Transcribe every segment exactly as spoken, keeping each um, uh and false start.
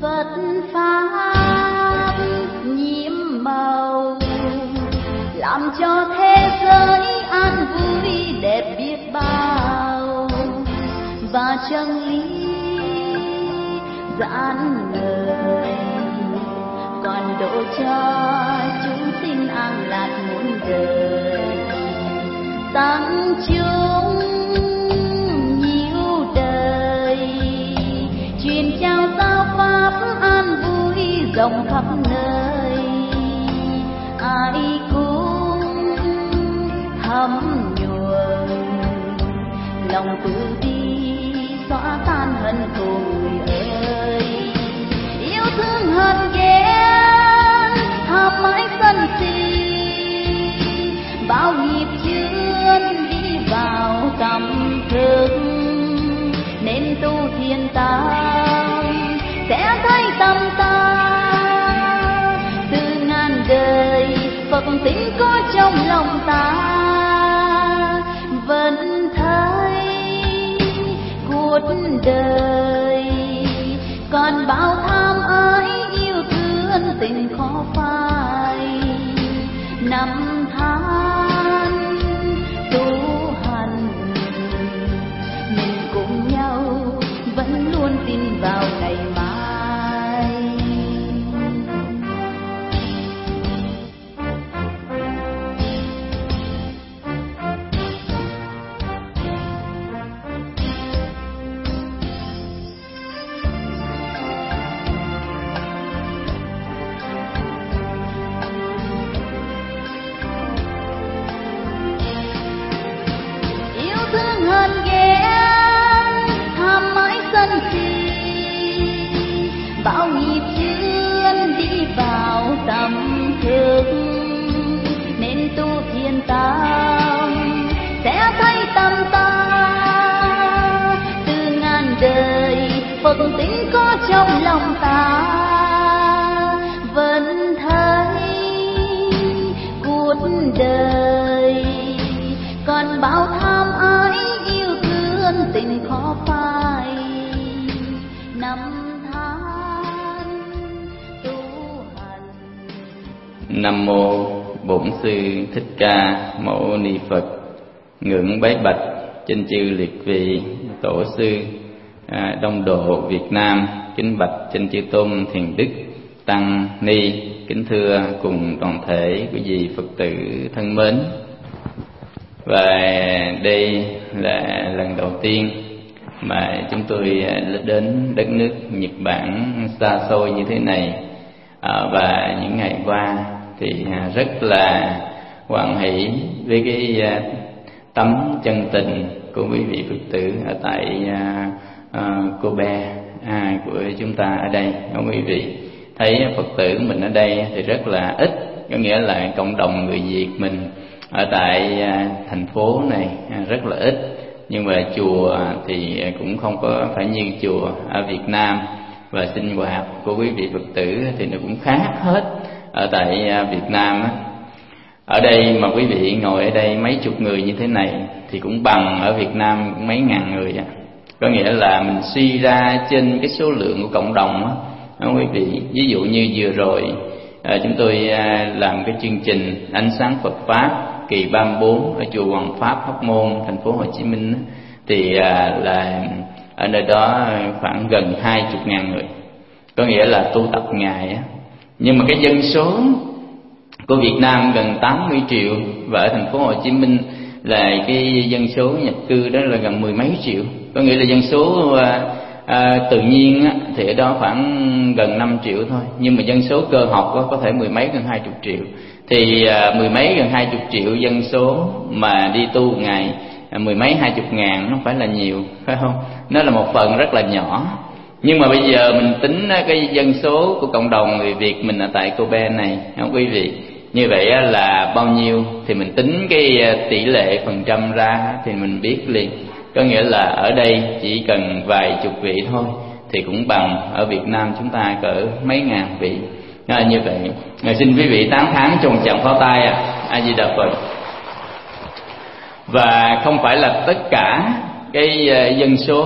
Phật pháp nhiễm màu, làm cho thế giới an vui đẹp biết bao, và chân lý giản lời còn độ cho chúng sinh an lạc muôn đời. Tăng chúng nhiều đời truyền trao giáo pháp an vui rộng khắp nơi, ai cũng thấm nhuần lòng từ bi xóa tan hận thù người ơi. Yêu thương hận ghen tham mãi sân si, bao nghiệp chướng đi vào tâm thức, nên tu thiền tâm sẽ thấy tâm ta. Từ ngàn đời Phật tính có trong lòng ta, vẫn thấy cuộc đời còn bao tham ái yêu thương tình khó phai. Năm tháng tu hành mình cùng nhau vẫn luôn tin vào ngày mai. Hận ghen tham mãi sân si, bao nghiệp chướng đi vào tâm thức, nên tu thiền tâm sẽ thấy tâm ta. Từ ngàn đời Phật tính có trong lòng ta, vẫn thấy cuộc đời còn bao tham ái tình khó phai. Năm tháng tu hành. Nam mô Bổn Sư Thích Ca Mâu Ni Phật. Ngưỡng bái bạch trên chư liệt vị tổ sư à, Đông Độ Việt Nam, kính bạch trên chư tôn thiền đức tăng ni, kính thưa cùng toàn thể quý vị Phật tử thân mến. Và đây là lần đầu tiên mà chúng tôi đến đất nước Nhật Bản xa xôi như thế này, à, và những ngày qua thì rất là hoan hỷ với cái tấm chân tình của quý vị Phật tử ở tại uh, Kobe à, của chúng ta ở đây. Quý vị thấy Phật tử mình ở đây thì rất là ít, có nghĩa là cộng đồng người Việt mình ở tại thành phố này rất là ít, nhưng mà chùa thì cũng không có phải như chùa ở Việt Nam, và sinh hoạt của quý vị Phật tử thì nó cũng khác hết ở tại Việt Nam á. Ở đây mà quý vị ngồi ở đây mấy chục người như thế này thì cũng bằng ở Việt Nam cũng mấy ngàn người á. Có nghĩa là mình suy ra trên cái số lượng của cộng đồng á, quý vị. Ví dụ như vừa rồi à, chúng tôi à, làm cái chương trình Ánh Sáng Phật Pháp kỳ ba mươi bốn ở chùa Hoàng Pháp Hóc Môn, thành phố Hồ Chí Minh, thì à, là ở nơi đó khoảng gần hai chục ngàn người, có nghĩa là tu tập ngày á. Nhưng mà cái dân số của Việt Nam gần tám mươi triệu, và ở thành phố Hồ Chí Minh là cái dân số nhập cư đó là gần mười mấy triệu, có nghĩa là dân số à, à, tự nhiên á, thì ở đó khoảng gần năm triệu thôi, nhưng mà dân số cơ học á, có thể mười mấy gần hai chục triệu. Thì à, mười mấy gần hai chục triệu dân số mà đi tu một ngày à, mười mấy hai chục ngàn, nó phải là nhiều, phải không? Nó là một phần rất là nhỏ. Nhưng mà bây giờ mình tính cái dân số của cộng đồng người Việt mình ở tại Kobe này, không quý vị, như vậy là bao nhiêu thì mình tính cái tỷ lệ phần trăm ra thì mình biết liền. Có nghĩa là ở đây chỉ cần vài chục vị thôi thì cũng bằng ở Việt Nam chúng ta cỡ mấy ngàn vị. À, như vậy xin quý vị tán thán cho một tràng pháo tay. à. A Di Đà Phật. Và không phải là tất cả cái dân số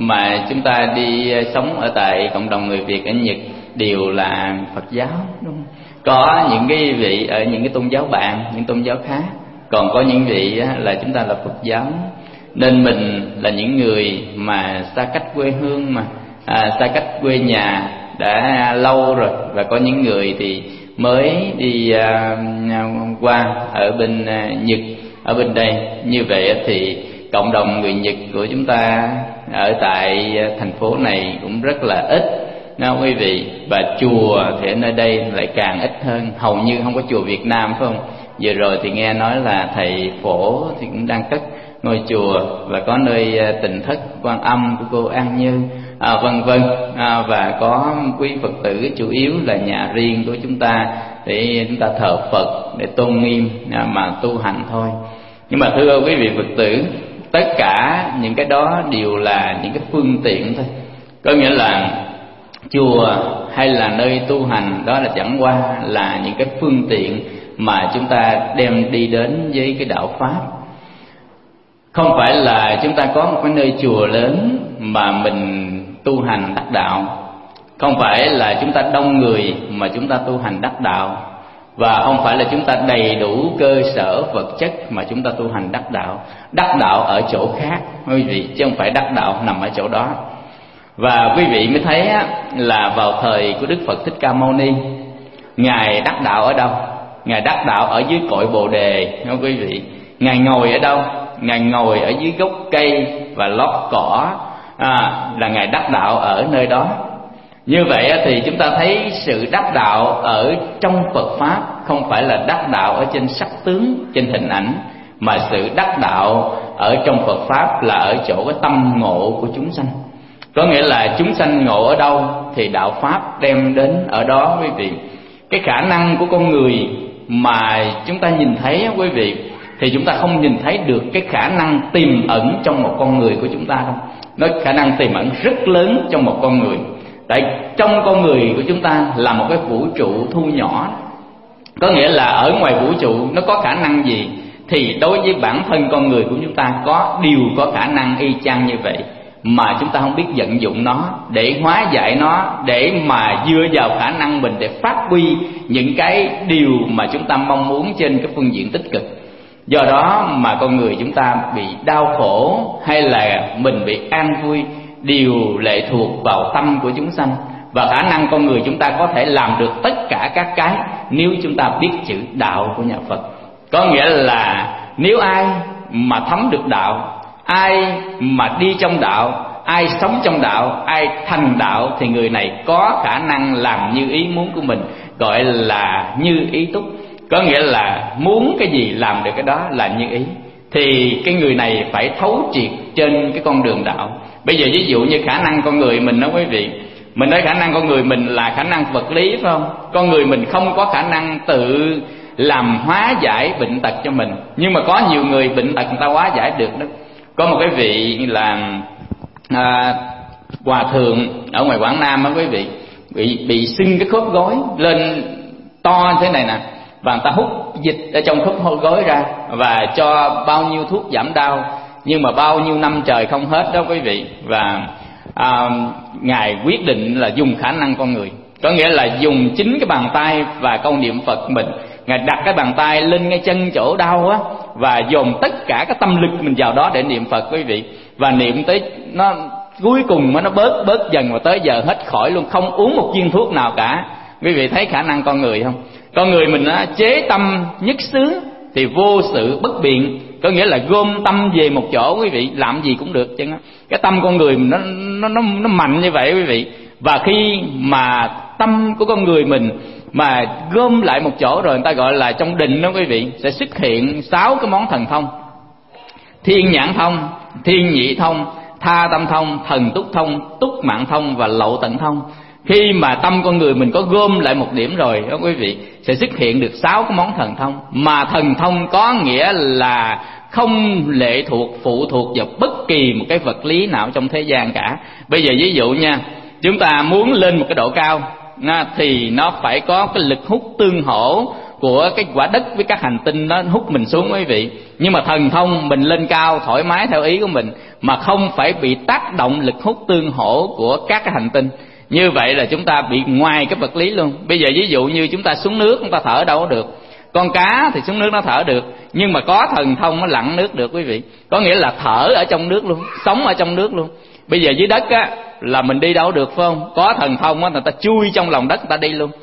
mà chúng ta đi sống ở tại cộng đồng người Việt ở Nhật đều là Phật giáo, đúng không? Có những cái vị ở những cái tôn giáo bạn, những tôn giáo khác, còn có những vị là chúng ta là Phật giáo. Nên mình là những người mà xa cách quê hương, mà à, xa cách quê nhà đã lâu rồi, và có những người thì mới đi à, qua ở bên à, Nhật, ở bên đây. Như vậy thì cộng đồng người Nhật của chúng ta ở tại thành phố này cũng rất là ít, nha quý vị. Và chùa thì ở nơi đây lại càng ít hơn, hầu như không có chùa Việt Nam, phải không? Vừa rồi thì nghe nói là thầy Phổ thì cũng đang cất ngôi chùa, và có nơi Tịnh Thất Quan Âm của cô An Như, à, vân vân, à, và có quý Phật tử chủ yếu là nhà riêng của chúng ta để chúng ta thờ Phật, để tôn nghiêm à, mà tu hành thôi. Nhưng mà thưa quý vị Phật tử, tất cả những cái đó đều là những cái phương tiện thôi. Có nghĩa là chùa hay là nơi tu hành đó là chẳng qua là những cái phương tiện mà chúng ta đem đi đến với cái đạo Pháp. Không phải là chúng ta có một cái nơi chùa lớn mà mình tu hành đắc đạo, không phải là chúng ta đông người mà chúng ta tu hành đắc đạo, và không phải là chúng ta đầy đủ cơ sở vật chất mà chúng ta tu hành đắc đạo. Đắc đạo ở chỗ khác quý vị, chứ không phải đắc đạo nằm ở chỗ đó. Và quý vị mới thấy là vào thời của Đức Phật Thích Ca Mâu Ni, Ngài đắc đạo ở đâu? Ngài đắc đạo ở dưới cội Bồ Đề, không quý vị. Ngài ngồi ở đâu? Ngài ngồi ở dưới gốc cây và lót cỏ, à, là Ngài đắc đạo ở nơi đó. Như vậy thì chúng ta thấy sự đắc đạo ở trong Phật Pháp không phải là đắc đạo ở trên sắc tướng, trên hình ảnh, mà sự đắc đạo ở trong Phật Pháp là ở chỗ cái tâm ngộ của chúng sanh. Có nghĩa là chúng sanh ngộ ở đâu thì đạo Pháp đem đến ở đó quý vị. Cái khả năng của con người mà chúng ta nhìn thấy quý vị, thì chúng ta không nhìn thấy được cái khả năng tiềm ẩn trong một con người của chúng ta đâu. Nó khả năng tiềm ẩn rất lớn trong một con người. Tại trong con người của chúng ta là một cái vũ trụ thu nhỏ. Có nghĩa là ở ngoài vũ trụ nó có khả năng gì, thì đối với bản thân con người của chúng ta có đều có khả năng y chang như vậy, mà chúng ta không biết vận dụng nó để hóa giải nó, để mà dựa vào khả năng mình để phát huy những cái điều mà chúng ta mong muốn trên cái phương diện tích cực. Do đó mà con người chúng ta bị đau khổ hay là mình bị an vui đều lệ thuộc vào tâm của chúng sanh. Và khả năng con người chúng ta có thể làm được tất cả các cái nếu chúng ta biết chữ đạo của nhà Phật. Có nghĩa là nếu ai mà thấm được đạo, ai mà đi trong đạo, ai sống trong đạo, ai thành đạo, thì người này có khả năng làm như ý muốn của mình, gọi là như ý túc. Có nghĩa là muốn cái gì làm được cái đó là như ý. Thì cái người này phải thấu triệt trên cái con đường đạo. Bây giờ ví dụ như khả năng con người mình đó quý vị, mình nói khả năng con người mình là khả năng vật lý, phải không? Con người mình không có khả năng tự làm hóa giải bệnh tật cho mình. Nhưng mà có nhiều người bệnh tật người ta hóa giải được đó. Có một cái vị là à, hòa thượng ở ngoài Quảng Nam đó quý vị, bị bị sưng cái khớp gối lên to thế này nè, và người ta hút dịch ở trong khớp gối ra và cho bao nhiêu thuốc giảm đau, nhưng mà bao nhiêu năm trời không hết đó quý vị. Và à, Ngài quyết định là dùng khả năng con người, có nghĩa là dùng chính cái bàn tay và câu niệm Phật mình. Ngài đặt cái bàn tay lên ngay chân chỗ đau á, và dồn tất cả cái tâm lực mình vào đó để niệm Phật quý vị. Và niệm tới nó cuối cùng nó bớt bớt dần, và tới giờ hết khỏi luôn, không uống một viên thuốc nào cả. Quý vị thấy khả năng con người không? Con người mình á, chế tâm nhất xứ thì vô sự bất biện. Có nghĩa là gom tâm về một chỗ quý vị, làm gì cũng được chứ. Cái tâm con người mình nó nó nó nó mạnh như vậy quý vị. Và khi mà tâm của con người mình mà gom lại một chỗ rồi, người ta gọi là trong định đó quý vị, sẽ xuất hiện sáu cái món thần thông: thiên nhãn thông, thiên nhị thông, tha tâm thông, thần túc thông, túc mạng thông và lậu tận thông. Khi mà tâm con người mình có gom lại một điểm rồi đó quý vị, sẽ xuất hiện được sáu cái món thần thông. Mà thần thông có nghĩa là không lệ thuộc, phụ thuộc vào bất kỳ một cái vật lý nào trong thế gian cả. Bây giờ ví dụ nha, chúng ta muốn lên một cái độ cao thì nó phải có cái lực hút tương hỗ của cái quả đất với các hành tinh nó hút mình xuống quý vị. Nhưng mà thần thông mình lên cao thoải mái theo ý của mình, mà không phải bị tác động lực hút tương hỗ của các cái hành tinh. Như vậy là chúng ta bị ngoài cái vật lý luôn. Bây giờ ví dụ như chúng ta xuống nước, chúng ta thở đâu có được. Con cá thì xuống nước nó thở được, nhưng mà có thần thông nó lặn nước được quý vị. Có nghĩa là thở ở trong nước luôn, sống ở trong nước luôn. Bây giờ dưới đất á là mình đi đâu được phải không? Có thần thông á, người ta chui trong lòng đất người ta đi luôn.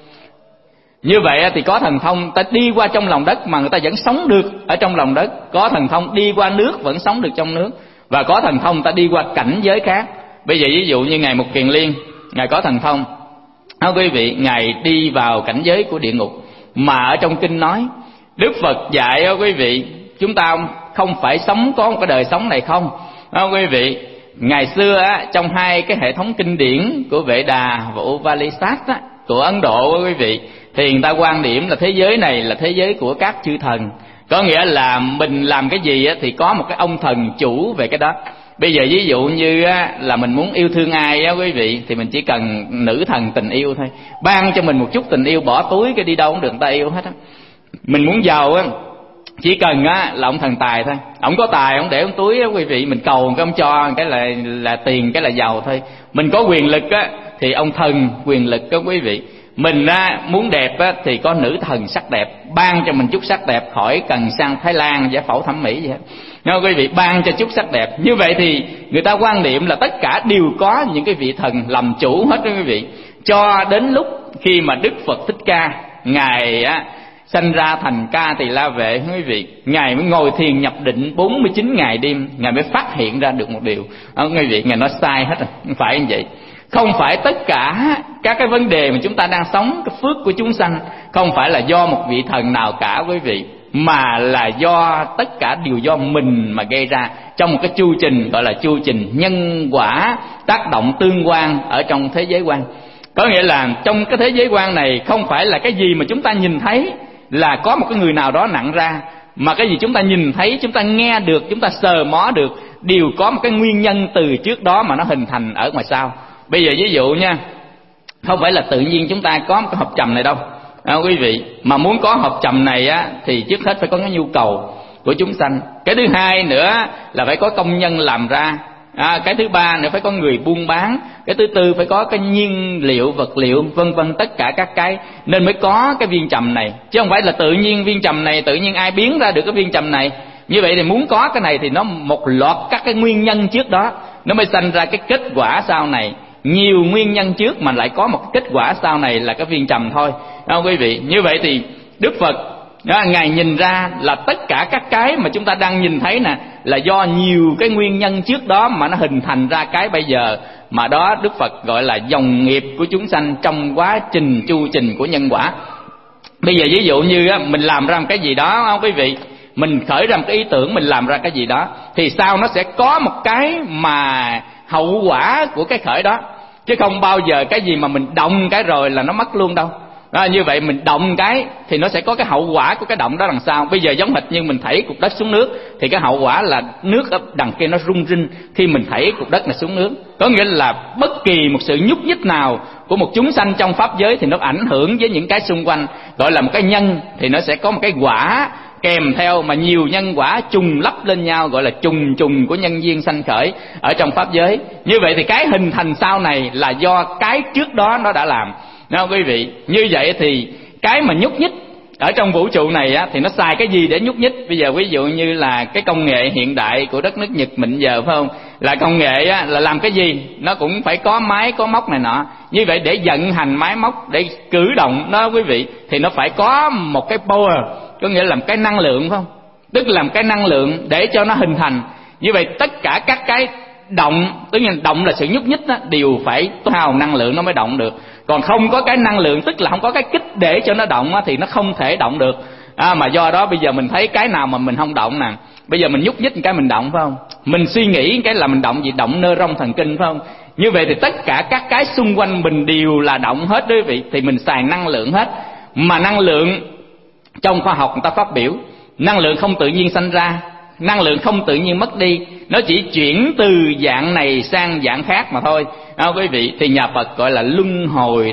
Như vậy thì có thần thông ta đi qua trong lòng đất mà người ta vẫn sống được ở trong lòng đất. Có thần thông đi qua nước vẫn sống được trong nước. Và có thần thông ta đi qua cảnh giới khác. Bây giờ ví dụ như Ngài Mục Kiền Liên, Ngài có thần thông à, quý vị, Ngài đi vào cảnh giới của địa ngục. Mà ở trong kinh nói, Đức Phật dạy à, quý vị, chúng ta không phải sống có một cái đời sống này không à, quý vị. Ngày xưa á, trong hai cái hệ thống kinh điển của Vệ Đà và Upanishad á, của Ấn Độ á, quý vị, thì người ta quan điểm là thế giới này là thế giới của các chư thần. Có nghĩa là mình làm cái gì á, thì có một cái ông thần chủ về cái đó. Bây giờ ví dụ như á, là mình muốn yêu thương ai á quý vị, thì mình chỉ cần nữ thần tình yêu thôi, ban cho mình một chút tình yêu, bỏ túi cái đi đâu cũng được người ta yêu hết á. Mình muốn giàu á, chỉ cần á là ông thần tài thôi, ông có tài ông để ông túi á quý vị, mình cầu cái ông cho cái là là tiền, cái là giàu thôi. Mình có quyền lực á thì ông thần quyền lực đó quý vị. Mình á muốn đẹp á thì có nữ thần sắc đẹp, ban cho mình chút sắc đẹp, khỏi cần sang Thái Lan giải phẫu thẩm mỹ gì hết. Nghe quý vị, ban cho chút sắc đẹp. Như vậy thì người ta quan niệm là tất cả đều có những cái vị thần làm chủ hết đó quý vị. Cho đến lúc khi mà Đức Phật Thích Ca, Ngài á sanh ra thành Ca Tỳ La Vệ quý vị, Ngài mới ngồi thiền nhập định bốn mươi chín ngày đêm, Ngài mới phát hiện ra được một điều. Đó, quý vị, Ngài nói sai hết rồi, không phải như vậy. Không phải tất cả các cái vấn đề mà chúng ta đang sống, cái phước của chúng sanh, không phải là do một vị thần nào cả quý vị, mà là do tất cả đều do mình mà gây ra, trong một cái chu trình gọi là chu trình nhân quả tác động tương quan ở trong thế giới quan. Có nghĩa là trong cái thế giới quan này không phải là cái gì mà chúng ta nhìn thấy là có một cái người nào đó nặng ra, mà cái gì chúng ta nhìn thấy, chúng ta nghe được, chúng ta sờ mó được, đều có một cái nguyên nhân từ trước đó mà nó hình thành ở ngoài sau. Bây giờ ví dụ nha, không phải là tự nhiên chúng ta có một cái hộp trầm này đâu à, quý vị. Mà muốn có hộp trầm này á thì trước hết phải có cái nhu cầu của chúng sanh. Cái thứ hai nữa là phải có công nhân làm ra à, cái thứ ba nữa phải có người buôn bán, cái thứ tư phải có cái nhiên liệu, vật liệu, vân vân, tất cả các cái, nên mới có cái viên trầm này. Chứ không phải là tự nhiên viên trầm này, tự nhiên ai biến ra được cái viên trầm này. Như vậy thì muốn có cái này thì nó một loạt các cái nguyên nhân trước đó, nó mới sanh ra cái kết quả sau này. Nhiều nguyên nhân trước mà lại có một kết quả sau này là cái viên trầm thôi à, quý vị. Như vậy thì Đức Phật đó, Ngài nhìn ra là tất cả các cái mà chúng ta đang nhìn thấy nè là do nhiều cái nguyên nhân trước đó mà nó hình thành ra cái bây giờ. Mà đó Đức Phật gọi là dòng nghiệp của chúng sanh trong quá trình chu trình của nhân quả. Bây giờ ví dụ như á, mình làm ra một cái gì đó không quý vị, mình khởi ra một cái ý tưởng, mình làm ra cái gì đó, thì sau nó sẽ có một cái mà hậu quả của cái khởi đó. Chứ không bao giờ cái gì mà mình động cái rồi là nó mất luôn đâu à, như vậy mình động cái thì nó sẽ có cái hậu quả của cái động đó đằng sau. Bây giờ giống hệt như mình thảy cục đất xuống nước, thì cái hậu quả là nước ở đằng kia nó rung rinh khi mình thảy cục đất này xuống nước. Có nghĩa là bất kỳ một sự nhúc nhích nào của một chúng sanh trong pháp giới thì nó ảnh hưởng với những cái xung quanh. Gọi là một cái nhân thì nó sẽ có một cái quả kèm theo, mà nhiều nhân quả trùng lắp lên nhau gọi là trùng trùng của nhân duyên sanh khởi ở trong pháp giới. Như vậy thì cái hình thành sau này là do cái trước đó nó đã làm. Nào quý vị, như vậy thì cái mà nhúc nhích ở trong vũ trụ này á, thì nó xài cái gì để nhúc nhích? Bây giờ ví dụ như là cái công nghệ hiện đại của đất nước Nhật Mịn giờ phải không? Là công nghệ á, là làm cái gì? Nó cũng phải có máy, có móc này nọ. Như vậy để vận hành máy móc, để cử động nó quý vị, thì nó phải có một cái power, có nghĩa là một cái năng lượng phải không? Tức là một cái năng lượng để cho nó hình thành. Như vậy tất cả các cái động, tức là động là sự nhúc nhích đó, đều phải tiêu hao năng lượng nó mới động được. Còn không có cái năng lượng, tức là không có cái kích để cho nó động á, thì nó không thể động được à, mà do đó bây giờ mình thấy cái nào mà mình không động nè, bây giờ mình nhúc nhích cái mình động phải không? Mình suy nghĩ cái là mình động gì? Động nơ rong thần kinh phải không? Như vậy thì tất cả các cái xung quanh mình đều là động hết đó quý vị. Thì mình xài năng lượng hết. Mà năng lượng trong khoa học người ta phát biểu, năng lượng không tự nhiên sanh ra, năng lượng không tự nhiên mất đi, nó chỉ chuyển từ dạng này sang dạng khác mà thôi à, quý vị. Thì nhà Phật gọi là luân hồi đó.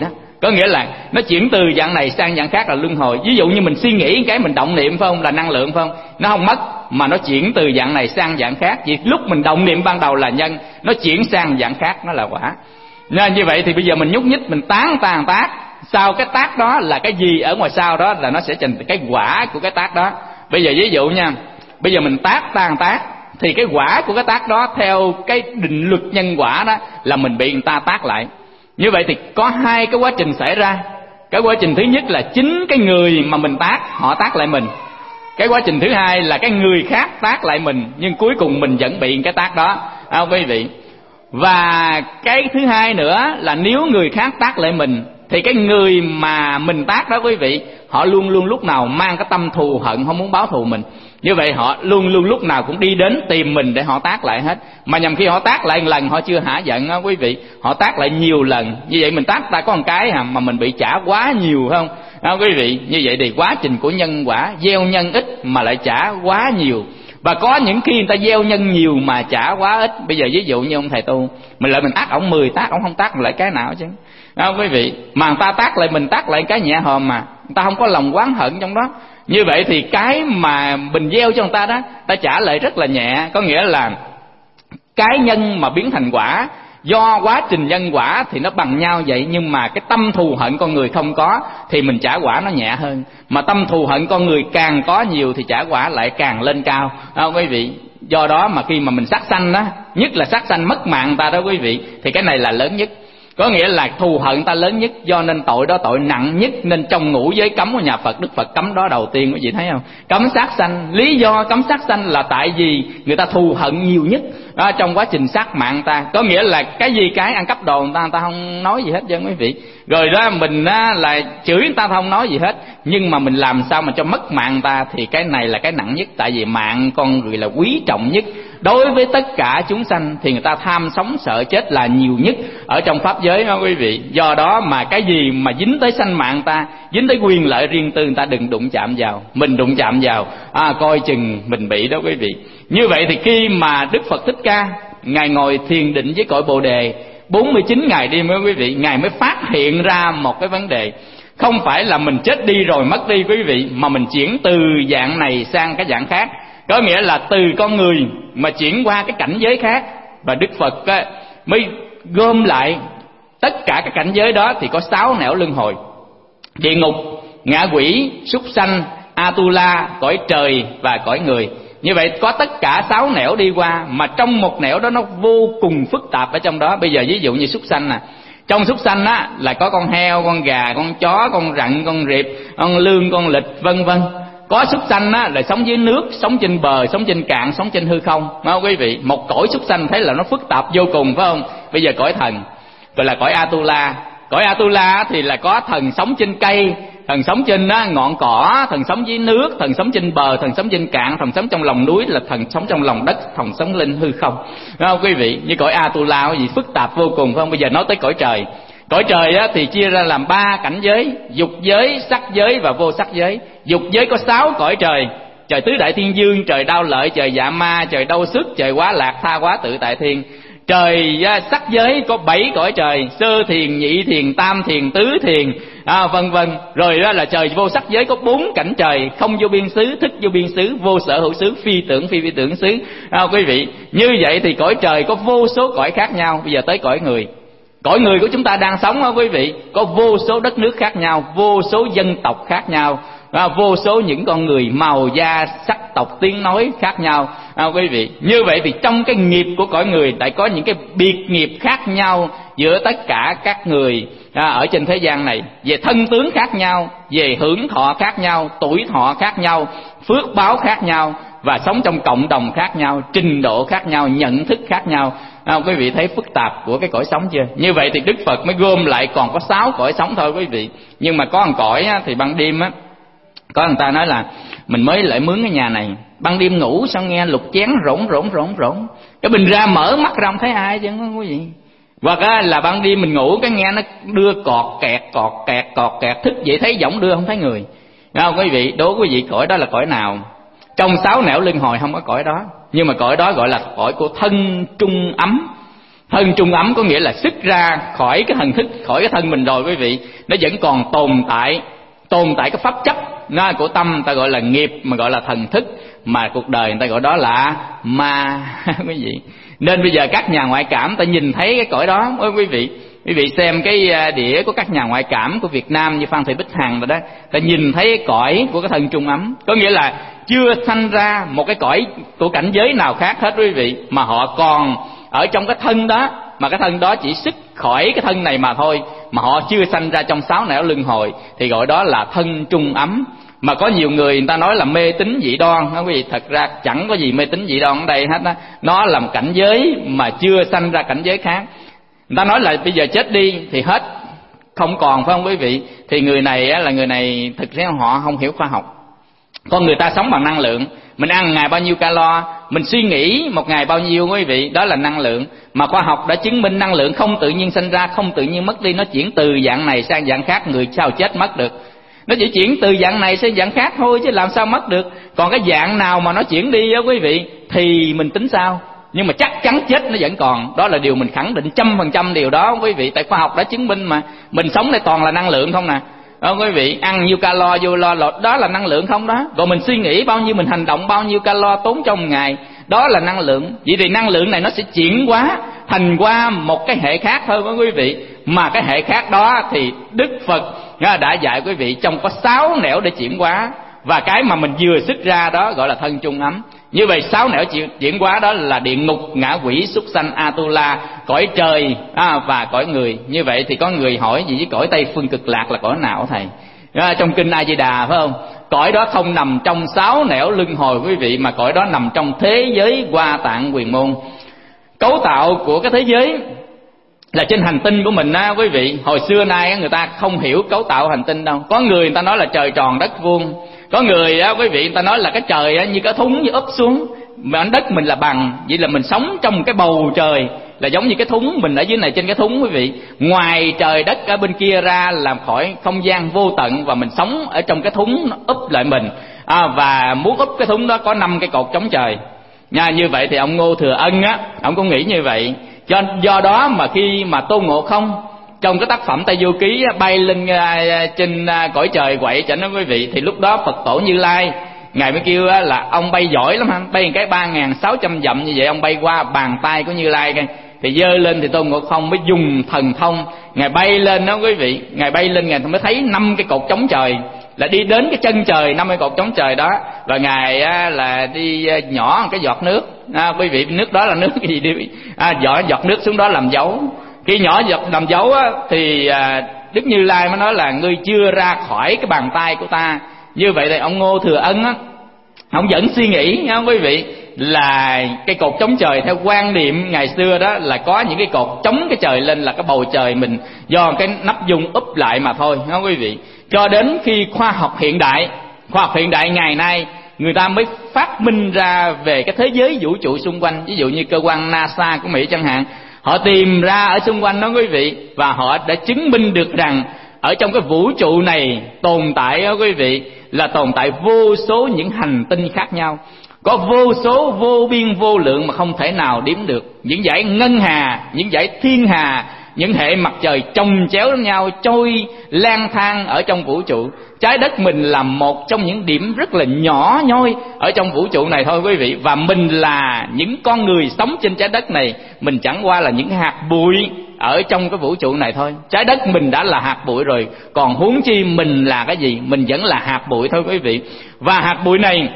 Có nghĩa là nó chuyển từ dạng này sang dạng khác là luân hồi. Ví dụ như mình suy nghĩ cái mình động niệm phải không, là năng lượng phải không, nó không mất mà nó chuyển từ dạng này sang dạng khác. Vì lúc mình động niệm ban đầu là nhân, nó chuyển sang dạng khác nó là quả. Nên như vậy thì bây giờ mình nhúc nhích, mình tán tàn tác, sau cái tác đó là cái gì ở ngoài sau đó là nó sẽ thành cái quả của cái tác đó. Bây giờ ví dụ nha, bây giờ mình tác tàn tác thì cái quả của cái tác đó theo cái định luật nhân quả đó là mình bị người ta tác lại. Như vậy thì có hai cái quá trình xảy ra. Cái quá trình thứ nhất là chính cái người mà mình tác, họ tác lại mình. Cái quá trình thứ hai là cái người khác tác lại mình, nhưng cuối cùng mình vẫn bị cái tác đó, à, quý vị. Và cái thứ hai nữa là nếu người khác tác lại mình thì cái người mà mình tác đó quý vị, họ luôn luôn lúc nào mang cái tâm thù hận, không muốn báo thù mình. Như vậy họ luôn luôn lúc nào cũng đi đến tìm mình để họ tác lại hết. Mà nhằm khi họ tác lại một lần họ chưa hả giận đó quý vị, họ tác lại nhiều lần. Như vậy mình tác ta có một cái à, mà mình bị trả quá nhiều không à, quý vị. Như vậy thì quá trình của nhân quả, gieo nhân ít mà lại trả quá nhiều. Và có những khi người ta gieo nhân nhiều mà trả quá ít. Bây giờ ví dụ như ông thầy tu, mình lại mình tác ổng mười tác, ổng không tác mình lại cái nào chứ, không quý vị. Mà người ta tác lại mình tác lại cái nhẹ hòm mà, người ta không có lòng oán hận trong đó. Như vậy thì cái mà mình gieo cho người ta đó, ta trả lại rất là nhẹ. Có nghĩa là cái nhân mà biến thành quả, do quá trình nhân quả thì nó bằng nhau vậy, nhưng mà cái tâm thù hận con người không có thì mình trả quả nó nhẹ hơn. Mà tâm thù hận con người càng có nhiều thì trả quả lại càng lên cao, à, quý vị. Do đó mà khi mà mình sát sanh đó, nhất là sát sanh mất mạng người ta đó quý vị, thì cái này là lớn nhất. Có nghĩa là thù hận ta lớn nhất, do nên tội đó tội nặng nhất. Nên trong ngũ giới cấm của nhà Phật, Đức Phật cấm đó đầu tiên, quý vị thấy không? Cấm sát sanh. Lý do cấm sát sanh là tại vì người ta thù hận nhiều nhất đó, trong quá trình sát mạng ta. Có nghĩa là cái gì cái ăn cắp đồ người ta, người ta không nói gì hết chứ quý vị. Rồi đó mình á, là chửi người ta không nói gì hết, nhưng mà mình làm sao mà cho mất mạng người ta thì cái này là cái nặng nhất. Tại vì mạng con người là quý trọng nhất. Đối với tất cả chúng sanh thì người ta tham sống sợ chết là nhiều nhất ở trong pháp giới đó quý vị. Do đó mà cái gì mà dính tới sanh mạng ta, dính tới quyền lợi riêng tư, người ta đừng đụng chạm vào. Mình đụng chạm vào à, coi chừng mình bị đó quý vị. Như vậy thì khi mà Đức Phật Thích Ca Ngài ngồi thiền định với cội Bồ Đề bốn mươi chín ngày đêm đó quý vị, Ngài mới phát hiện ra một cái vấn đề. Không phải là mình chết đi rồi mất đi quý vị, mà mình chuyển từ dạng này sang cái dạng khác. Có nghĩa là từ con người mà chuyển qua cái cảnh giới khác. Và Đức Phật á, mới gom lại tất cả các cảnh giới đó thì có sáu nẻo luân hồi: địa ngục, ngạ quỷ, súc sanh, Atula, cõi trời và cõi người. Như vậy có tất cả sáu nẻo đi qua, mà trong một nẻo đó nó vô cùng phức tạp ở trong đó. Bây giờ ví dụ như súc sanh nè, trong súc sanh á là có con heo, con gà, con chó, con rận, con riệp, con lương, con lịch, vân vân. Có súc sanh á là sống dưới nước, sống trên bờ, sống trên cạn, sống trên hư không, phải không quý vị? Một cõi súc sanh thấy là nó phức tạp vô cùng, phải không? Bây giờ cõi thần gọi là cõi Atula. Cõi Atula thì là có thần sống trên cây, thần sống trên á, ngọn cỏ, thần sống dưới nước, thần sống trên bờ, thần sống trên cạn, thần sống trong lòng núi, là thần sống trong lòng đất, thần sống lên hư không, phải không quý vị? Như cõi Atula cái gì phức tạp vô cùng, phải không? Bây giờ nói tới cõi trời. Cõi trời á, thì chia ra làm ba cảnh giới: dục giới, sắc giới và vô sắc giới. Dục giới có sáu cõi trời: trời tứ đại thiên dương, trời đao lợi, trời dạ ma, trời đau sức, trời quá lạc, tha quá tự tại thiên. Trời á, sắc giới có bảy cõi trời: sơ thiền, nhị thiền, tam thiền, tứ thiền, à, vân vân. Rồi đó là trời vô sắc giới có bốn cảnh trời: không vô biên xứ, thức vô biên xứ, vô sở hữu xứ, phi tưởng phi phi tưởng xứ, à, quý vị. Như vậy thì cõi trời có vô số cõi khác nhau. Bây giờ tới cõi người. Cõi người của chúng ta đang sống đó quý vị, có vô số đất nước khác nhau, vô số dân tộc khác nhau, à, vô số những con người màu da, sắc tộc, tiếng nói khác nhau, à, quý vị. Như vậy thì trong cái nghiệp của cõi người lại có những cái biệt nghiệp khác nhau giữa tất cả các người à, ở trên thế gian này, về thân tướng khác nhau, về hưởng thọ khác nhau, tuổi thọ khác nhau, phước báo khác nhau, và sống trong cộng đồng khác nhau, trình độ khác nhau, nhận thức khác nhau. À, quý vị thấy phức tạp của cái cõi sống chưa? Như vậy thì Đức Phật mới gom lại còn có sáu cõi sống thôi quý vị. Nhưng mà có một cõi á, thì ban đêm á, có người ta nói là mình mới lại mướn cái nhà này, ban đêm ngủ xong nghe lục chén rỗng rỗng rỗng rỗng, cái mình ra mở mắt ra không thấy ai chứ quý vị. Hoặc á, là ban đêm mình ngủ cái nghe nó đưa cọt kẹt cọt kẹt cọt kẹt, thức dậy thấy giọng đưa không thấy người. Đúng không quý vị? Đố quý vị cõi đó là cõi nào? Trong sáu nẻo luân hồi không có cõi đó, nhưng mà cõi đó gọi là cõi của thân trung ấm. Thân trung ấm có nghĩa là xuất ra khỏi cái thần thức, khỏi cái thân mình rồi quý vị, nó vẫn còn tồn tại, tồn tại cái pháp chất nó của tâm, ta gọi là nghiệp, mà gọi là thần thức, mà cuộc đời người ta gọi đó là ma quý vị. Nên bây giờ các nhà ngoại cảm ta nhìn thấy cái cõi đó, ôi quý vị, quý vị xem cái đĩa của các nhà ngoại cảm của Việt Nam như Phan Thị Bích Hằng rồi đó, ta nhìn thấy cái cõi của cái thân trung ấm, có nghĩa là chưa sanh ra một cái cõi của cảnh giới nào khác hết quý vị, mà họ còn ở trong cái thân đó, mà cái thân đó chỉ xuất khỏi cái thân này mà thôi, mà họ chưa sanh ra trong sáu nẻo luân hồi, thì gọi đó là thân trung ấm. Mà có nhiều người người ta nói là mê tín dị đoan đó quý vị, thật ra chẳng có gì mê tín dị đoan ở đây hết á, nó là một cảnh giới mà chưa sanh ra cảnh giới khác. Người ta nói là bây giờ chết đi thì hết, không còn, phải không quý vị? Thì người này á, là người này thực ra họ không hiểu khoa học. Con người ta sống bằng năng lượng, mình ăn ngày bao nhiêu calo, mình suy nghĩ một ngày bao nhiêu quý vị, đó là năng lượng. Mà khoa học đã chứng minh năng lượng không tự nhiên sinh ra, không tự nhiên mất đi, nó chuyển từ dạng này sang dạng khác, người sao chết mất được. Nó chỉ chuyển từ dạng này sang dạng khác thôi chứ làm sao mất được. Còn cái dạng nào mà nó chuyển đi đó quý vị thì mình tính sao, nhưng mà chắc chắn chết nó vẫn còn. Đó là điều mình khẳng định trăm phần trăm điều đó quý vị, tại khoa học đã chứng minh mà. Mình sống đây toàn là năng lượng không nè, đó quý vị, ăn nhiêu calo vô lo lọt đó là năng lượng không đó. Rồi mình suy nghĩ bao nhiêu, mình hành động bao nhiêu calo tốn trong một ngày, đó là năng lượng. Vậy thì năng lượng này nó sẽ chuyển hóa thành qua một cái hệ khác thôi quý vị. Mà cái hệ khác đó thì Đức Phật đã dạy quý vị trong có sáu nẻo để chuyển hóa, và cái mà mình vừa xuất ra đó gọi là thân trung ấm. Như vậy sáu nẻo chuyển hóa đó là địa ngục, ngạ quỷ, súc sanh, Atula, cõi trời à, và cõi người. Như vậy thì có người hỏi gì với cõi Tây Phương Cực Lạc là cõi nào thầy? À, trong kinh A Di Đà phải không? Cõi đó không nằm trong sáu nẻo luân hồi quý vị, mà cõi đó nằm trong thế giới Hoa Tạng Huyền Môn. Cấu tạo của cái thế giới là trên hành tinh của mình á quý vị, hồi xưa nay người ta không hiểu cấu tạo hành tinh đâu. Có người người ta nói là trời tròn đất vuông, có người á quý vị người ta nói là cái trời á như cái thúng như úp xuống, mà đất mình là bằng. Vậy là mình sống trong cái bầu trời là giống như cái thúng, mình ở dưới này trên cái thúng quý vị. Ngoài trời đất ở bên kia ra làm khỏi không gian vô tận, và mình sống ở trong cái thúng nó úp lại mình à, và muốn úp cái thúng đó có năm cái cột chống trời nha. Như vậy thì ông Ngô Thừa Ân á, ông cũng nghĩ như vậy. Do, do đó mà khi mà Tôn Ngộ Không trong cái tác phẩm Tây Du Ký bay lên uh, trên uh, cõi trời quậy cho nó quý vị, thì lúc đó Phật Tổ Như Lai ngài mới kêu uh, là ông bay giỏi lắm, anh bay một cái ba nghìn sáu trăm dặm như vậy, ông bay qua bàn tay của Như Lai coi, thì giơ lên thì Tôn Ngộ Không mới dùng thần thông, ngài bay lên đó quý vị, ngài bay lên ngài mới thấy năm cái cột chống trời, là đi đến cái chân trời năm cái cột chống trời đó, và ngài á, là đi nhỏ một cái giọt nước à, quý vị, nước đó là nước cái gì đi à, giọt giọt nước xuống đó làm dấu. Khi nhỏ giọt làm dấu á, thì à, Đức Như Lai mới nói là ngươi chưa ra khỏi cái bàn tay của ta. Như vậy thì ông Ngô Thừa Ân á, ông vẫn suy nghĩ nha quý vị, là cái cột chống trời theo quan niệm ngày xưa đó là có những cái cột chống cái trời lên là cái bầu trời mình do cái nắp dung úp lại mà thôi nha quý vị. Cho đến khi khoa học hiện đại, khoa học hiện đại ngày nay người ta mới phát minh ra về cái thế giới vũ trụ xung quanh. Ví dụ như cơ quan NASA của Mỹ chẳng hạn, họ tìm ra ở xung quanh đó quý vị, và họ đã chứng minh được rằng ở trong cái vũ trụ này tồn tại đó quý vị, là tồn tại vô số những hành tinh khác nhau, có vô số vô biên vô lượng mà không thể nào đếm được. Những dải ngân hà, những dải thiên hà, những hệ mặt trời chồng chéo với nhau trôi lang thang ở trong vũ trụ. Trái đất mình là một trong những điểm rất là nhỏ nhoi ở trong vũ trụ này thôi quý vị. Và mình là những con người sống trên trái đất này, mình chẳng qua là những hạt bụi ở trong cái vũ trụ này thôi. Trái đất mình đã là hạt bụi rồi, còn huống chi mình là cái gì? Mình vẫn là hạt bụi thôi quý vị. Và hạt bụi này,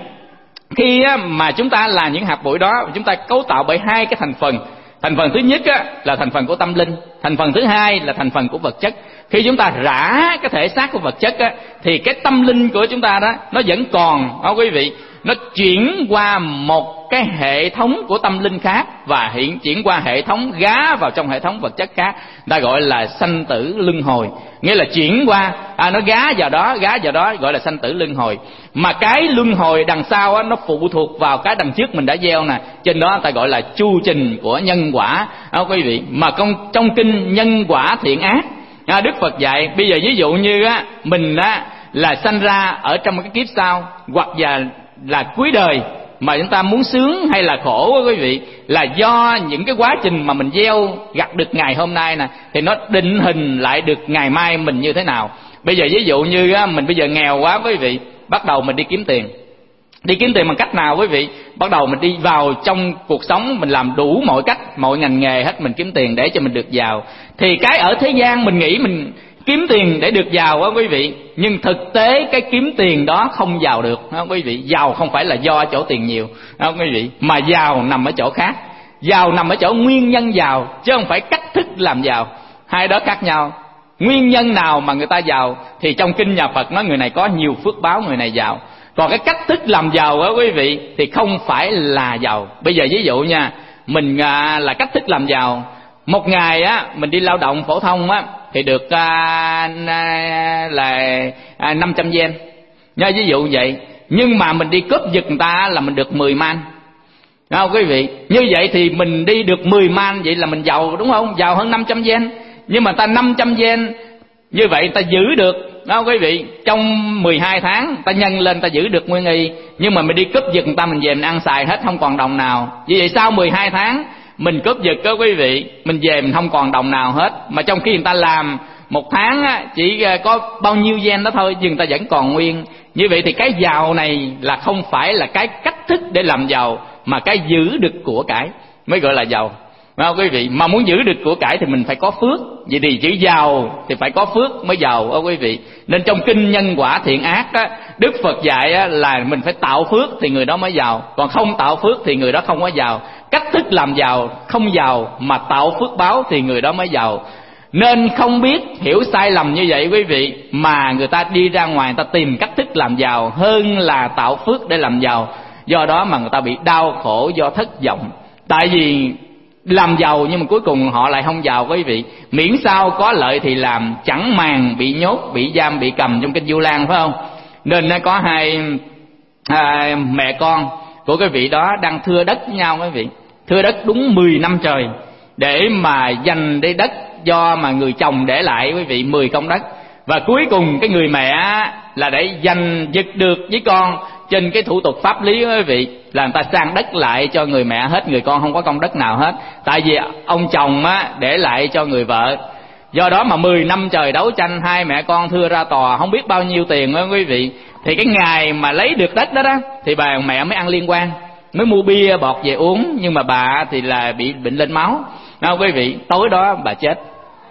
khi mà chúng ta là những hạt bụi đó, chúng ta cấu tạo bởi hai cái thành phần. Thành phần thứ nhất á, là thành phần của tâm linh, thành phần thứ hai là thành phần của vật chất. Khi chúng ta rã cái thể xác của vật chất á, thì cái tâm linh của chúng ta đó nó vẫn còn đó quý vị, nó chuyển qua một cái hệ thống của tâm linh khác, và hiện chuyển qua hệ thống gá vào trong hệ thống vật chất khác, ta gọi là sanh tử luân hồi. Nghĩa là chuyển qua à, nó gá vào đó, gá vào đó gọi là sanh tử luân hồi. Mà cái luân hồi đằng sau á, nó phụ thuộc vào cái đằng trước mình đã gieo nè, trên đó ta gọi là chu trình của nhân quả đó quý vị. Mà trong, trong kinh nhân quả thiện ác à, Đức Phật dạy bây giờ ví dụ như á, mình á, là sanh ra ở trong một cái kiếp sau, hoặc là là cuối đời mà chúng ta muốn sướng hay là khổ quý vị, là do những cái quá trình mà mình gieo gặt được ngày hôm nay nè, thì nó định hình lại được ngày mai mình như thế nào. Bây giờ ví dụ như mình bây giờ nghèo quá quý vị, bắt đầu mình đi kiếm tiền. Đi kiếm tiền bằng cách nào quý vị? Bắt đầu mình đi vào trong cuộc sống, mình làm đủ mọi cách, mọi ngành nghề hết, mình kiếm tiền để cho mình được giàu. Thì cái ở thế gian mình nghĩ mình kiếm tiền để được giàu á quý vị, nhưng thực tế cái kiếm tiền đó không giàu được đó quý vị. Giàu không phải là do chỗ tiền nhiều đó quý vị, mà giàu nằm ở chỗ khác. Giàu nằm ở chỗ nguyên nhân giàu, chứ không phải cách thức làm giàu. Hai đó khác nhau. Nguyên nhân nào mà người ta giàu thì trong kinh nhà Phật nói người này có nhiều phước báo, người này giàu. Còn cái cách thức làm giàu á quý vị thì không phải là giàu. Bây giờ ví dụ nha, mình à, là cách thức làm giàu. Một ngày á mình đi lao động phổ thông á thì được à, à, là à, năm trăm yen nha, ví dụ vậy. Nhưng mà mình đi cướp giật người ta là mình được mười man. Đúng không quý vị? Như vậy thì mình đi được mười man, vậy là mình giàu đúng không? Giàu hơn năm trăm yen. Nhưng mà ta năm trăm yen như vậy ta giữ được đó quý vị, trong mười hai tháng ta nhân lên ta giữ được nguyên y. Nhưng mà mình đi cướp giật người ta, mình về mình ăn xài hết, không còn đồng nào. Vì vậy sau mười hai tháng mình cướp giật đó quý vị, mình về mình không còn đồng nào hết. Mà trong khi người ta làm một tháng á, chỉ có bao nhiêu yen đó thôi, nhưng người ta vẫn còn nguyên. Như vậy thì cái giàu này là không phải là cái cách thức để làm giàu, mà cái giữ được của cải mới gọi là giàu. Không, quý vị, mà muốn giữ được của cải thì mình phải có phước. Vậy thì chữ giàu thì phải có phước mới giàu đó quý vị. Nên trong kinh nhân quả thiện ác á, Đức Phật dạy á, là mình phải tạo phước thì người đó mới giàu, còn không tạo phước thì người đó không có giàu. Cách thức làm giàu không giàu, mà tạo phước báo thì người đó mới giàu. Nên không biết hiểu sai lầm như vậy quý vị, mà người ta đi ra ngoài người ta tìm cách thức làm giàu hơn là tạo phước để làm giàu. Do đó mà người ta bị đau khổ do thất vọng. Tại vì làm giàu nhưng mà cuối cùng họ lại không giàu quý vị. Miễn sao có lợi thì làm, chẳng màng bị nhốt, bị giam, bị cầm, trong kinh Vu Lan phải không? Nên có hai à, mẹ con của cái vị đó đang thưa đất với nhau quý vị. Thưa đất đúng mười năm trời để mà dành đây đất do mà người chồng để lại quý vị, mười công đất. Và cuối cùng cái người mẹ là để giành giật được với con trên cái thủ tục pháp lý quý vị, là người ta sang đất lại cho người mẹ hết, người con không có công đất nào hết. Tại vì ông chồng á để lại cho người vợ. Do đó mà mười năm trời đấu tranh, hai mẹ con thưa ra tòa không biết bao nhiêu tiền đó quý vị. Thì cái ngày mà lấy được đất đó đó thì bà mẹ mới ăn liên quan, mới mua bia bọt về uống. Nhưng mà bà thì là bị bệnh lên máu đó quý vị. Tối đó bà chết,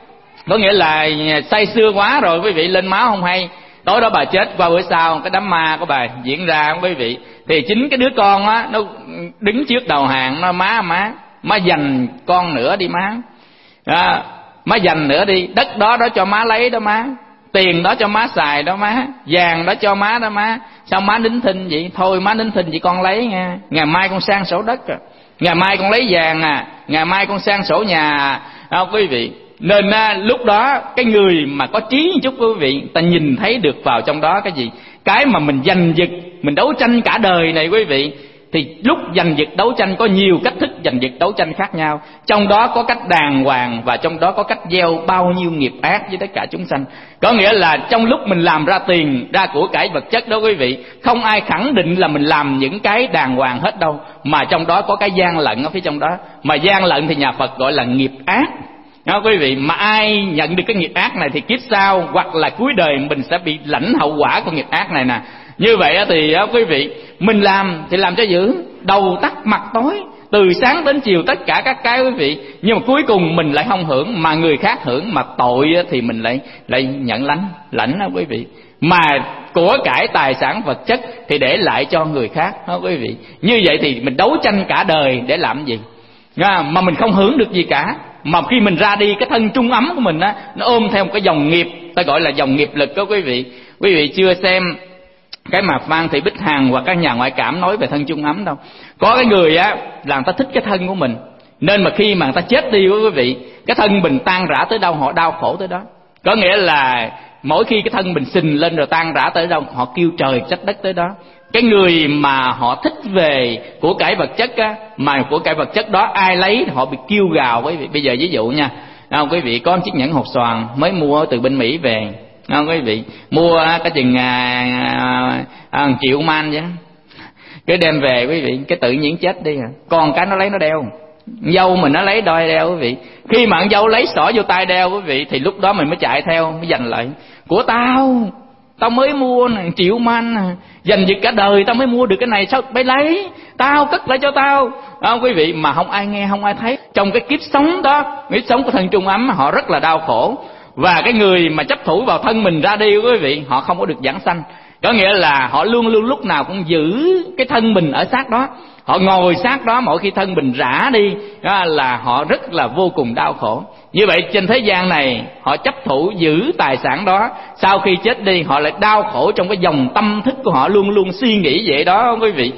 có nghĩa là say sưa quá rồi quý vị, lên máu không hay. Tối đó bà chết. Qua bữa sau cái đám ma của bà diễn ra quý vị, thì chính cái đứa con á nó đứng trước đầu hàng, nó má má má dành con nữa đi má à, má dành nữa đi, đất đó đó cho má lấy đó má, tiền đó cho má xài đó má, vàng đó cho má đó má. Sao má đính thinh vậy? Thôi má đính thinh vậy con lấy nha, ngày mai con sang sổ đất à, ngày mai con lấy vàng à, ngày mai con sang sổ nhà à, à quý vị. Nên à, lúc đó cái người mà có trí một chút quý vị, ta nhìn thấy được vào trong đó cái gì? Cái mà mình giành giật, mình đấu tranh cả đời này quý vị. Thì lúc giành giật đấu tranh có nhiều cách thức giành giật đấu tranh khác nhau. Trong đó có cách đàng hoàng, và trong đó có cách gieo bao nhiêu nghiệp ác với tất cả chúng sanh. Có nghĩa là trong lúc mình làm ra tiền, ra của cải vật chất đó quý vị, không ai khẳng định là mình làm những cái đàng hoàng hết đâu, mà trong đó có cái gian lận ở phía trong đó. Mà gian lận thì nhà Phật gọi là nghiệp ác đó quý vị. Mà ai nhận được cái nghiệp ác này thì kiếp sau hoặc là cuối đời mình sẽ bị lãnh hậu quả của nghiệp ác này nè. Như vậy thì quý vị, mình làm thì làm cho dữ, đầu tắt mặt tối, từ sáng đến chiều tất cả các cái quý vị. Nhưng mà cuối cùng mình lại không hưởng, mà người khác hưởng, mà tội thì mình lại lại nhận lãnh lãnh đó quý vị. Mà của cải tài sản vật chất thì để lại cho người khác đó quý vị. Như vậy thì mình đấu tranh cả đời để làm gì? Mà mình không hưởng được gì cả. Mà khi mình ra đi, cái thân trung ấm của mình á, nó ôm theo một cái dòng nghiệp, ta gọi là dòng nghiệp lực đó quý vị. Quý vị chưa xem cái mà Phan Thị Bích Hằng hoặc các nhà ngoại cảm nói về thân trung ấm đâu. Có cái người á là người ta thích cái thân của mình, nên mà khi mà người ta chết đi quý vị, cái thân mình tan rã tới đâu họ đau khổ tới đó. Có nghĩa là mỗi khi cái thân mình sình lên rồi tan rã tới đâu họ kêu trời trách đất tới đó. Cái người mà họ thích về của cải vật chất á, mà của cải vật chất đó ai lấy họ bị kêu gào quý vị. Bây giờ ví dụ nha, không, quý vị có một chiếc nhẫn hột xoàn mới mua từ bên Mỹ về, không quý vị, mua cái chừng à, à, à, triệu man vậy, cái đem về quý vị, cái tự nhiên chết đi à. Còn cái nó lấy nó đeo, Dâu mình nó lấy đôi đeo quý vị. Khi mà con dâu lấy xỏ vô tay đeo quý vị, thì lúc đó mình mới chạy theo, mới giành lại. Của tao, tao mới mua nè, triệu man nè, dành việc cả đời tao mới mua được cái này, sao phải lấy? Tao cất lại cho tao. À, quý vị, mà không ai nghe, không ai thấy. Trong cái kiếp sống đó, kiếp sống của thân Trung Ấm, họ rất là đau khổ. Và cái người mà chấp thủ vào thân mình ra đi quý vị, họ không có được giảng sanh. Có nghĩa là họ luôn luôn lúc nào cũng giữ cái thân mình ở xác đó. Họ ngồi xác đó, mỗi khi thân mình rã đi đó là họ rất là vô cùng đau khổ. Như vậy trên thế gian này họ chấp thủ giữ tài sản đó, sau khi chết đi họ lại đau khổ trong cái dòng tâm thức của họ, luôn luôn suy nghĩ vậy đó quý vị.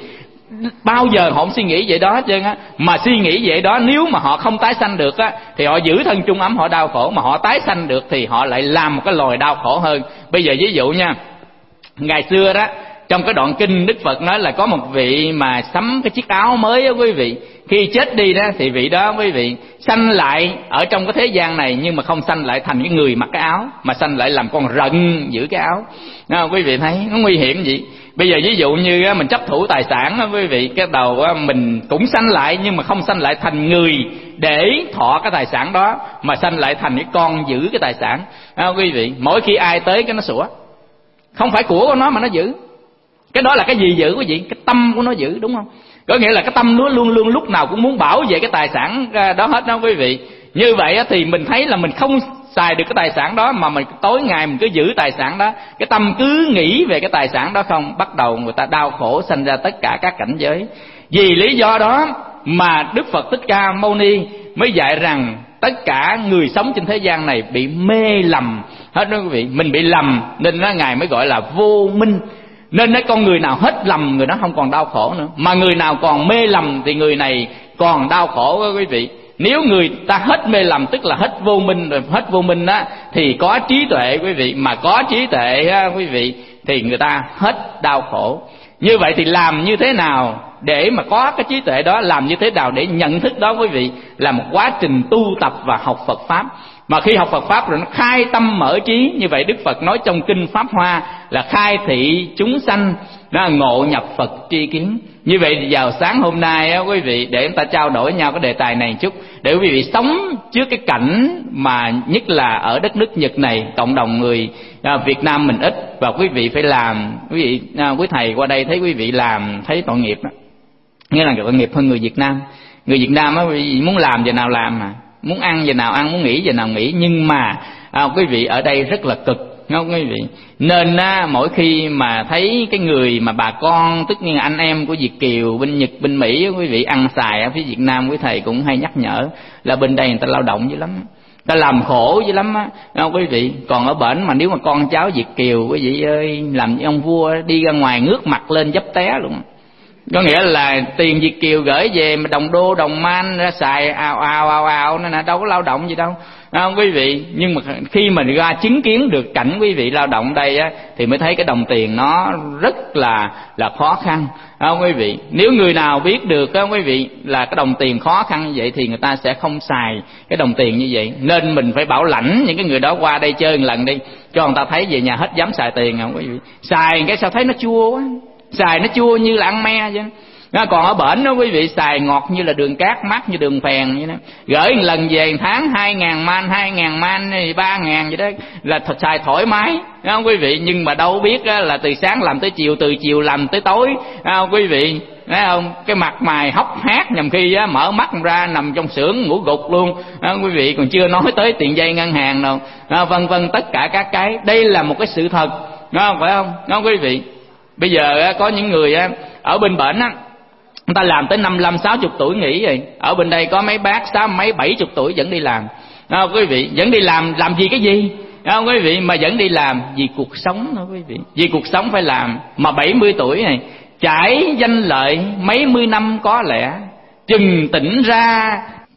Bao giờ họ không suy nghĩ vậy đó hết trơn á. Mà suy nghĩ vậy đó, nếu mà họ không tái sanh được á, thì họ giữ thân Trung Ấm họ đau khổ. Mà họ tái sanh được thì họ lại làm một cái loài đau khổ hơn. Bây giờ ví dụ nha, ngày xưa đó, trong cái đoạn kinh Đức Phật nói là có một vị mà sắm cái chiếc áo mới đó quý vị. Khi chết đi đó thì vị đó quý vị sanh lại ở trong cái thế gian này, nhưng mà không sanh lại thành cái người mặc cái áo, mà sanh lại làm con rận giữ cái áo. Đó, quý vị thấy nó nguy hiểm gì? Bây giờ ví dụ như mình chấp thủ tài sản đó, quý vị, cái đầu mình cũng sanh lại, nhưng mà không sanh lại thành người để thọ cái tài sản đó, mà sanh lại thành cái con giữ cái tài sản. Đó, quý vị, mỗi khi ai tới cái nó sủa, không phải của nó mà nó giữ. Cái đó là cái gì giữ quý vị? Cái tâm của nó giữ, đúng không? Có nghĩa là cái tâm nó luôn luôn lúc nào cũng muốn bảo vệ cái tài sản đó hết đó quý vị. Như vậy thì mình thấy là mình không xài được cái tài sản đó, mà mình tối ngày mình cứ giữ tài sản đó, cái tâm cứ nghĩ về cái tài sản đó không, bắt đầu người ta đau khổ, sanh ra tất cả các cảnh giới. Vì lý do đó mà Đức Phật Thích Ca Mâu Ni mới dạy rằng tất cả người sống trên thế gian này bị mê lầm hết đó quý vị. Mình bị lầm nên đó Ngài mới gọi là vô minh. Nên cái con người nào hết lầm, người đó không còn đau khổ nữa. Mà người nào còn mê lầm thì người này còn đau khổ đó quý vị. Nếu người ta hết mê lầm tức là hết vô minh rồi. Hết vô minh á thì có trí tuệ quý vị. Mà có trí tuệ á, quý vị, thì người ta hết đau khổ. Như vậy thì làm như thế nào để mà có cái trí tuệ đó, làm như thế nào để nhận thức đó quý vị, là một quá trình tu tập và học Phật Pháp. Mà khi học Phật Pháp rồi nó khai tâm mở trí. Như vậy Đức Phật nói trong kinh Pháp Hoa là khai thị chúng sanh, nó ngộ nhập Phật tri kiến. Như vậy vào sáng hôm nay á, quý vị, để chúng ta trao đổi nhau cái đề tài này chút, để quý vị sống trước cái cảnh mà nhất là ở đất nước Nhật này, cộng đồng người à, Việt Nam mình ít, và quý vị phải làm. Quý vị, à, quý thầy qua đây thấy quý vị làm thấy tội nghiệp đó. Nghĩa là tội nghiệp hơn người Việt Nam. Người Việt Nam á, quý vị muốn làm giờ nào làm, mà muốn ăn giờ nào ăn, muốn nghỉ giờ nào nghỉ. Nhưng mà à, quý vị ở đây rất là cực, không quý vị? Nên á, mỗi khi mà thấy cái người mà bà con, tức như anh em của Việt kiều bên Nhật, bên Mỹ, quý vị ăn xài ở phía Việt Nam, quý thầy cũng hay nhắc nhở là bên đây người ta lao động dữ lắm, ta làm khổ dữ lắm á, không quý vị? Còn ở bển mà nếu mà con cháu Việt kiều, quý vị ơi, làm như ông vua đi ra ngoài ngước mặt lên dấp té luôn. Có nghĩa là tiền Việt kiều gửi về mà đồng đô đồng man ra xài ào ào ào ào, nên là đâu có lao động gì đâu, không quý vị? Nhưng mà khi mà ra chứng kiến được cảnh quý vị lao động đây á, thì mới thấy cái đồng tiền nó rất là là khó khăn, không quý vị? Nếu người nào biết được á, quý vị, là cái đồng tiền khó khăn như vậy thì người ta sẽ không xài cái đồng tiền như vậy. Nên mình phải bảo lãnh những cái người đó qua đây chơi một lần đi, cho người ta thấy về nhà hết dám xài tiền, không quý vị? Xài cái sao thấy nó chua quá, xài nó chua như là ăn me vậy. Nó còn ở bển đó quý vị, xài ngọt như là đường cát, mát như đường phèn vậy đó. Gửi một lần về tháng hai ngàn man, hai ngàn man, ba ngàn vậy đó, là thật xài thoải mái, đúng không quý vị? Nhưng mà đâu biết á, là từ sáng làm tới chiều, từ chiều làm tới tối, đúng không quý vị? Thấy không? Cái mặt mày hốc hác, nhầm khi á, mở mắt ra nằm trong xưởng ngủ gục luôn, đúng không quý vị? Còn chưa nói tới tiền dây ngân hàng đâu, vân vân, tất cả các cái. Đây là một cái sự thật, đúng không? Phải không? Đúng không quý vị? Bây giờ có những người ở bên bển á, người ta làm tới năm mươi lăm sáu mươi tuổi nghỉ rồi. Ở bên đây có mấy bác sáu mấy bảy chục tuổi vẫn đi làm, không quý vị? Vẫn đi làm, làm gì cái gì, không quý vị? Mà vẫn đi làm vì cuộc sống thôi quý vị. Vì cuộc sống phải làm. Mà bảy mươi tuổi này trải danh lợi mấy mươi năm có lẽ, chừng tỉnh ra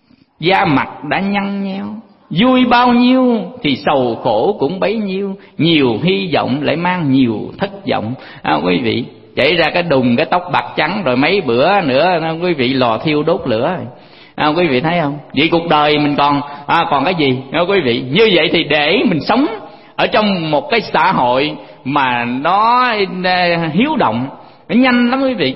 da mặt đã nhăn nheo. Vui bao nhiêu thì sầu khổ cũng bấy nhiêu, nhiều hy vọng lại mang nhiều thất vọng, à, quý vị. Chảy ra cái đùng cái tóc bạc trắng, rồi mấy bữa nữa quý vị lò thiêu đốt lửa, à, quý vị thấy không? Vậy cuộc đời mình còn à, còn cái gì, à, quý vị? Như vậy thì để mình sống ở trong một cái xã hội mà nó hiếu động, nó nhanh lắm quý vị.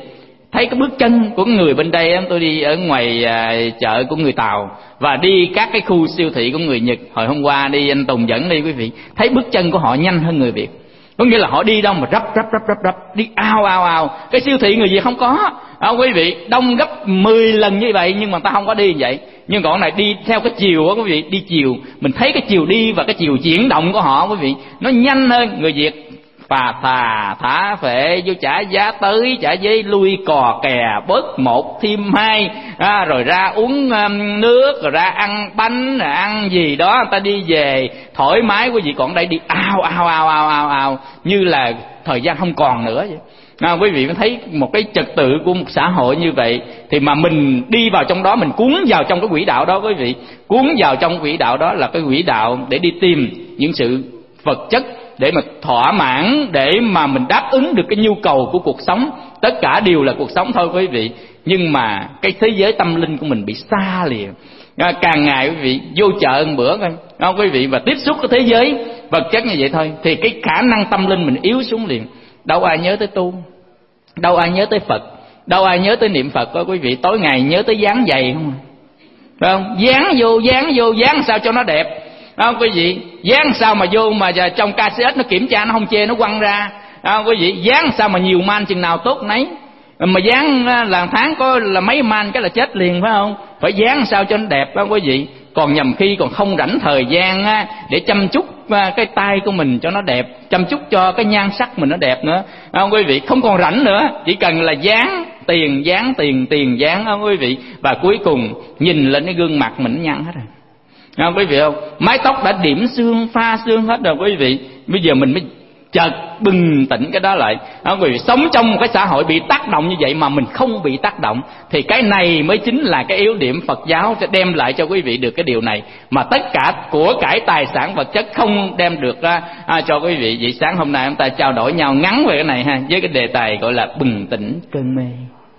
thấy cái bước chân của người bên đây. Tôi đi ở ngoài à, chợ của người Tàu và đi các cái khu siêu thị của người Nhật. Hồi hôm qua đi anh Tùng dẫn đi quý vị, thấy bước chân của họ nhanh hơn người Việt. Có nghĩa là họ đi đâu mà rắp rắp rắp rắp rắp, đi ao ao ao. Cái siêu thị người Việt không có, à, quý vị, đông gấp mười lần như vậy nhưng mà ta không có đi như vậy. Nhưng còn này đi theo cái chiều á quý vị, đi chiều, mình thấy cái chiều đi và cái chiều chuyển động của họ quý vị, nó nhanh hơn người Việt. Phà thà thả phệ vô trả giá tới, trả giấy lui cò kè, bớt một thêm hai, à, rồi ra uống um, nước, rồi ra ăn bánh, rồi ăn gì đó, người ta đi về thoải mái. Quý vị còn đây đi ao ao ao ao ao ao như là thời gian không còn nữa vậy. À, quý vị mới thấy một cái trật tự của một xã hội như vậy, thì mà mình đi vào trong đó, mình cuốn vào trong cái quỹ đạo đó quý vị, cuốn vào trong quỹ đạo đó là cái quỹ đạo để đi tìm những sự vật chất, để mà thỏa mãn, để mà mình đáp ứng được cái nhu cầu của cuộc sống. Tất cả đều là cuộc sống thôi quý vị, nhưng mà cái thế giới tâm linh của mình bị xa liền. À, càng ngày quý vị vô chợ một bữa coi, à, quý vị, và tiếp xúc cái thế giới vật chất như vậy thôi, thì cái khả năng tâm linh mình yếu xuống liền. Đâu ai nhớ tới tu, đâu ai nhớ tới Phật, đâu ai nhớ tới niệm Phật. Có quý vị tối ngày nhớ tới dáng giày không? Phải không? Dán vô, dán vô, dán sao cho nó đẹp. Đó, quý vị, dán sao mà vô mà trong ca xê ét nó kiểm tra nó không chê, nó quăng ra. Đó, quý vị, dán sao mà nhiều man chừng nào tốt nấy. Mà dán là tháng có là mấy man cái là chết liền, phải không? Phải dán sao cho nó đẹp đó quý vị. Còn nhầm khi còn không rảnh thời gian để chăm chút cái tay của mình cho nó đẹp, chăm chút cho cái nhan sắc mình nó đẹp nữa. Đó, quý vị, không còn rảnh nữa, chỉ cần là dán tiền, dán tiền, tiền dán đó quý vị. Và cuối cùng nhìn lên cái gương mặt mình nhăn hết rồi. À, quý vị không? Mái tóc đã điểm xương, pha xương hết rồi quý vị. Bây giờ mình mới chợt bừng tỉnh cái đó lại. À, quý vị, sống trong một cái xã hội bị tác động như vậy mà mình không bị tác động, thì cái này mới chính là cái yếu điểm Phật giáo sẽ đem lại cho quý vị được cái điều này, mà tất cả của cải tài sản vật chất không đem được ra à, cho quý vị. Vậy sáng hôm nay chúng ta trao đổi nhau ngắn về cái này ha, với cái đề tài gọi là bừng tỉnh cơn mê.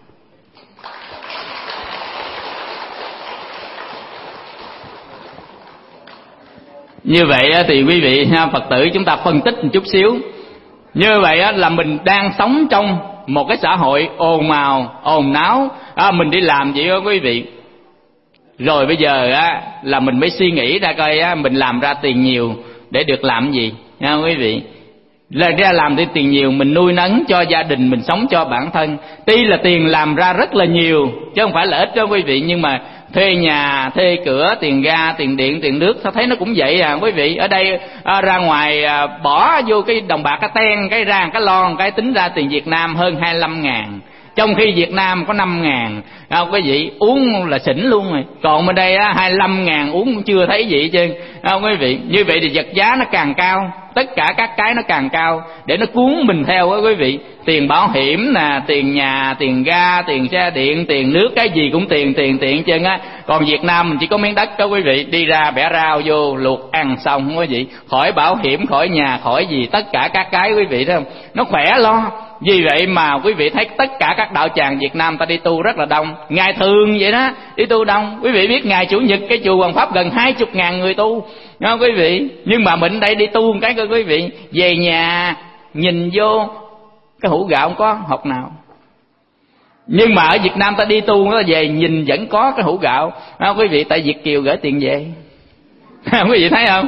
Như vậy thì quý vị Phật tử chúng ta phân tích một chút xíu. Như vậy là mình đang sống trong một cái xã hội ồn ào, ồn náo. À, mình đi làm vậy đó quý vị. Rồi bây giờ á, là mình mới suy nghĩ ra coi á, mình làm ra tiền nhiều để được làm gì nha quý vị. Là ra làm để tiền nhiều, mình nuôi nấng cho gia đình, mình sống cho bản thân. Tuy là tiền làm ra rất là nhiều chứ không phải là ít đó quý vị, nhưng mà thuê nhà, thuê cửa, tiền ga, tiền điện, tiền nước, sao thấy nó cũng vậy à quý vị. Ở đây à, ra ngoài à, bỏ vô cái đồng bạc cái ten, cái ra cái lon, cái tính ra tiền Việt Nam hơn hai mươi lăm ngàn, trong khi Việt Nam có năm ngàn. À, quý vị, uống là xỉn luôn rồi. Còn bên đây á, hai mươi lăm ngàn uống cũng chưa thấy gì hết trơn. À, quý vị, như vậy thì vật giá nó càng cao, tất cả các cái nó càng cao để nó cuốn mình theo á quý vị. Tiền bảo hiểm nè, tiền nhà, tiền ga, tiền xe điện, tiền nước, cái gì cũng tiền tiền tiền trơn á. Còn Việt Nam mình chỉ có miếng đất đó quý vị, đi ra bẻ rau vô luộc ăn xong quý vị, khỏi bảo hiểm, khỏi nhà, khỏi gì, tất cả các cái quý vị thấy không, nó khỏe lo. Vì vậy mà quý vị thấy tất cả các đạo tràng Việt Nam ta đi tu rất là đông. Ngày thường vậy đó, đi tu đông. Quý vị biết ngày Chủ nhật cái chùa Hoàng Pháp gần hai mươi ngàn người tu, nghe quý vị. Nhưng mà mình đây đi tu một cái coi quý vị, về nhà nhìn vô cái hũ gạo không có hộp nào. Nhưng mà ở Việt Nam ta đi tu nó về nhìn vẫn có cái hũ gạo, nghe quý vị, tại Việt kiều gửi tiền về. Quý vị thấy không?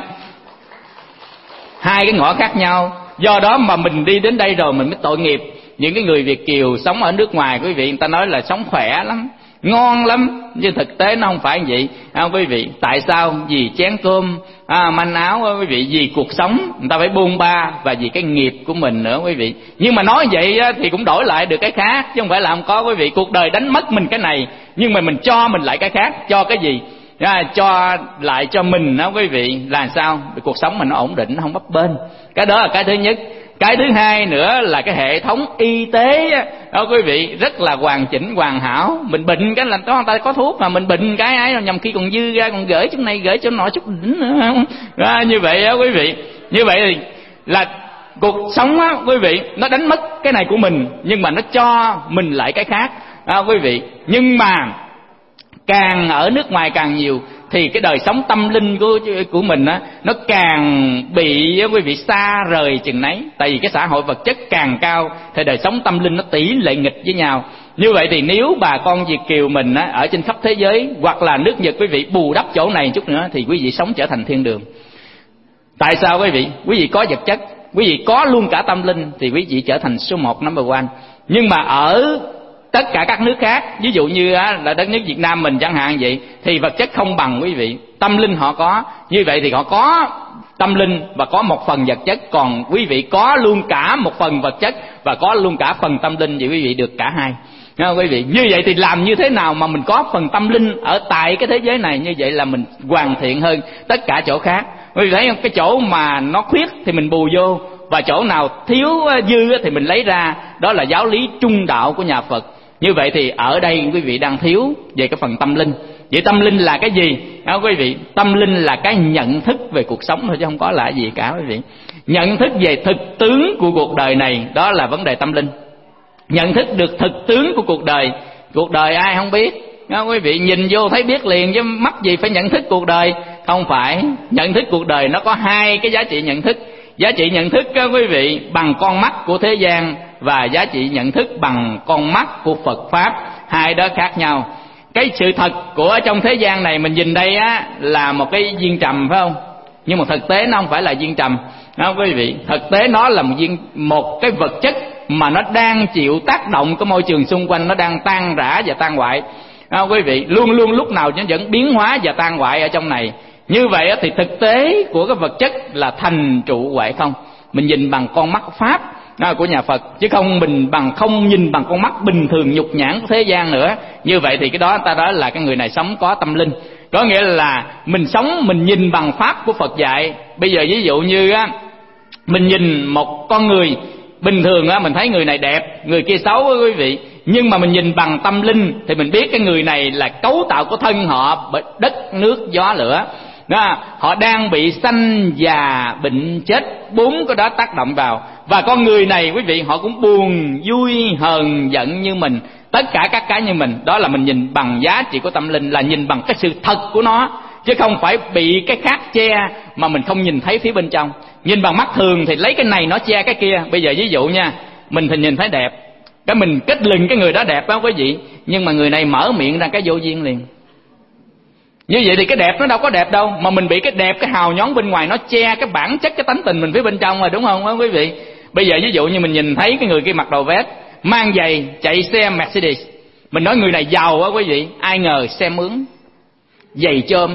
Hai cái ngõ khác nhau. Do đó mà mình đi đến đây rồi mình mới tội nghiệp những cái người Việt kiều sống ở nước ngoài. Quý vị, người ta nói là sống khỏe lắm, ngon lắm, nhưng thực tế nó không phải như vậy. À, quý vị, tại sao? Vì chén cơm, à, manh áo, quý vị, vì cuộc sống người ta phải buông ba, và vì cái nghiệp của mình nữa quý vị. Nhưng mà nói vậy á, thì cũng đổi lại được cái khác, chứ không phải là không có quý vị. Cuộc đời đánh mất mình cái này, nhưng mà mình cho mình lại cái khác. Cho cái gì? À, cho lại cho mình đó quý vị là sao? Cuộc sống mình nó ổn định, nó không bấp bênh. Cái đó là cái thứ nhất. Cái thứ hai nữa là cái hệ thống y tế đó quý vị, rất là hoàn chỉnh, hoàn hảo. Mình bệnh cái là đó, người ta có thuốc mà mình bệnh cái ấy, nhầm khi còn dư ra còn gửi chỗ này gửi chỗ nọ chút đỉnh nữa không? À, như vậy đó quý vị. Như vậy thì là cuộc sống á quý vị, nó đánh mất cái này của mình, nhưng mà nó cho mình lại cái khác đó quý vị. Nhưng mà càng ở nước ngoài càng nhiều thì cái đời sống tâm linh của của mình á, nó càng bị quý vị xa rời chừng nấy. Tại vì cái xã hội vật chất càng cao thì đời sống tâm linh nó tỷ lệ nghịch với nhau. Như vậy thì nếu bà con Việt kiều mình á, ở trên khắp thế giới hoặc là nước Nhật quý vị bù đắp chỗ này chút nữa thì quý vị sống trở thành thiên đường. Tại sao quý vị? Quý vị có vật chất, quý vị có luôn cả tâm linh thì quý vị trở thành số một, number one. Nhưng mà ở tất cả các nước khác, ví dụ như là đất nước Việt Nam mình chẳng hạn vậy, thì vật chất không bằng quý vị, tâm linh họ có. Như vậy thì họ có tâm linh và có một phần vật chất, còn quý vị có luôn cả một phần vật chất và có luôn cả phần tâm linh, vậy quý vị được cả hai. Nghe không quý vị? Như vậy thì làm như thế nào mà mình có phần tâm linh ở tại cái thế giới này, như vậy là mình hoàn thiện hơn tất cả chỗ khác. Quý vị thấy không? Cái chỗ mà nó khuyết thì mình bù vô, và chỗ nào thiếu dư thì mình lấy ra. Đó là giáo lý trung đạo của nhà Phật. Như vậy thì ở đây quý vị đang thiếu về cái phần tâm linh. Vậy tâm linh là cái gì? Đó, quý vị, tâm linh là cái nhận thức về cuộc sống thôi chứ không có là gì cả quý vị. Nhận thức về thực tướng của cuộc đời này, đó là vấn đề tâm linh. Nhận thức được thực tướng của cuộc đời. Cuộc đời ai không biết? Đó, quý vị nhìn vô thấy biết liền chứ mắc gì phải nhận thức cuộc đời. Không phải, nhận thức cuộc đời nó có hai cái giá trị nhận thức. Giá trị nhận thức đó, quý vị, bằng con mắt của thế gian, và giá trị nhận thức bằng con mắt của Phật Pháp. Hai đó khác nhau. Cái sự thật của trong thế gian này mình nhìn đây á là một cái viên trầm, phải không? Nhưng mà thực tế nó không phải là viên trầm. Đó quý vị, thực tế nó là một viên, một cái vật chất mà nó đang chịu tác động của môi trường xung quanh, nó đang tan rã và tan hoại. Đó quý vị, luôn luôn lúc nào nó vẫn biến hóa và tan hoại ở trong này. Như vậy thì thực tế của cái vật chất là thành trụ hoại không. Mình nhìn bằng con mắt Pháp của nhà Phật, chứ không mình bằng không nhìn bằng con mắt bình thường nhục nhãn của thế gian nữa. Như vậy thì cái đó ta nói là cái người này sống có tâm linh. Có nghĩa là mình sống, mình nhìn bằng Pháp của Phật dạy. Bây giờ ví dụ như á, mình nhìn một con người bình thường á, mình thấy người này đẹp, người kia xấu á quý vị. Nhưng mà mình nhìn bằng tâm linh thì mình biết cái người này là cấu tạo của thân họ bởi đất, nước, gió, lửa. Đó, họ đang bị sanh, già, bệnh, chết, bốn cái đó tác động vào. Và con người này quý vị, họ cũng buồn, vui, hờn, giận như mình. Tất cả các cái như mình. Đó là mình nhìn bằng giá trị của tâm linh, là nhìn bằng cái sự thật của nó, chứ không phải bị cái khác che mà mình không nhìn thấy phía bên trong. Nhìn bằng mắt thường thì lấy cái này nó che cái kia. Bây giờ ví dụ nha, mình thì nhìn thấy đẹp, cái mình kết lừng cái người đó đẹp đó quý vị, nhưng mà người này mở miệng ra cái vô duyên liền. Như vậy thì cái đẹp nó đâu có đẹp đâu, mà mình bị cái đẹp, cái hào nhoáng bên ngoài nó che cái bản chất, cái tánh tình mình phía bên trong rồi, đúng không quý vị? Bây giờ ví dụ như mình nhìn thấy cái người kia mặc đồ vest, mang giày, chạy xe Mercedes, mình nói người này giàu quá quý vị, ai ngờ xe mướn, giày chôm,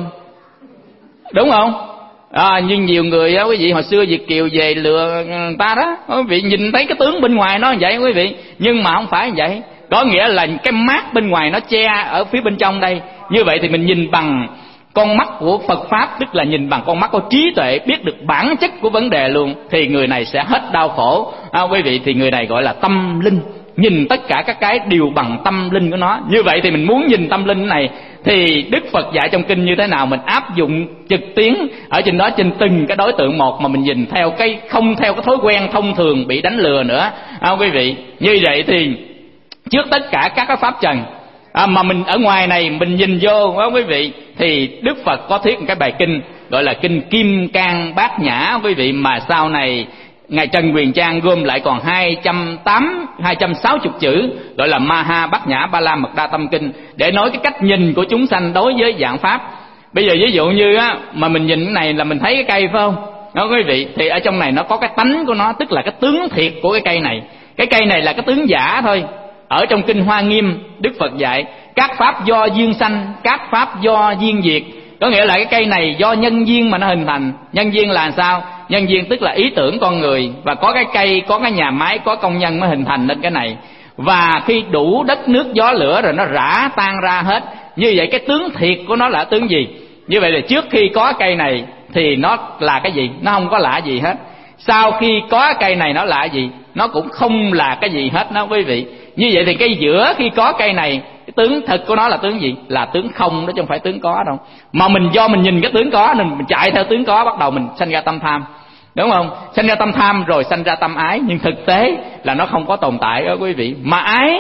đúng không? À, nhưng nhiều người đó quý vị, hồi xưa Việt kiều về lừa người ta đó, quý vị nhìn thấy cái tướng bên ngoài nó vậy quý vị, nhưng mà không phải vậy. Có nghĩa là cái mát bên ngoài nó che ở phía bên trong đây. Như vậy thì mình nhìn bằng con mắt của Phật Pháp, tức là nhìn bằng con mắt của trí tuệ, biết được bản chất của vấn đề luôn, thì người này sẽ hết đau khổ. À, quý vị, thì người này gọi là tâm linh. Nhìn tất cả các cái đều bằng tâm linh của nó. Như vậy thì mình muốn nhìn tâm linh này thì Đức Phật dạy trong kinh như thế nào, mình áp dụng trực tuyến ở trên đó, trên từng cái đối tượng một, mà mình nhìn theo cái, không theo cái thói quen thông thường bị đánh lừa nữa. À, quý vị, như vậy thì trước tất cả các cái pháp trần à, mà mình ở ngoài này mình nhìn vô đó quý vị, thì Đức Phật có thuyết một cái bài kinh gọi là kinh Kim Cang Bát Nhã quý vị, mà sau này ngài Trần Quyền Trang gom lại còn hai trăm tám hai trăm sáu mươi chữ, gọi là Maha Bát Nhã Ba La Mật Đa Tâm Kinh, để nói cái cách nhìn của chúng sanh đối với dạng pháp. Bây giờ ví dụ như á, mà mình nhìn cái này là mình thấy cái cây phải không đó quý vị, thì ở trong này nó có cái tánh của nó, tức là cái tướng thiệt của cái cây này. Cái cây này là cái tướng giả thôi. Ở trong kinh Hoa Nghiêm, Đức Phật dạy các pháp do duyên sanh, các pháp do duyên diệt. Có nghĩa là cái cây này do nhân duyên mà nó hình thành. Nhân duyên là sao? Nhân duyên tức là ý tưởng con người, và có cái cây, có cái nhà máy, có công nhân mới hình thành lên cái này. Và khi đủ đất nước gió lửa rồi nó rã tan ra hết. Như vậy cái tướng thiệt của nó là tướng gì? Như vậy là trước khi có cây này thì nó là cái gì? Nó không có lạ gì hết. Sau khi có cây này nó là gì? Nó cũng không là cái gì hết đó quý vị. Như vậy thì cái giữa khi có cây này, cái tướng thực của nó là tướng gì? Là tướng không đó, chứ không phải tướng có đâu. Mà mình do mình nhìn cái tướng có nên mình chạy theo tướng có, bắt đầu mình sanh ra tâm tham, đúng không? Sanh ra tâm tham rồi sanh ra tâm ái, nhưng thực tế là nó không có tồn tại đó quý vị. Mà ái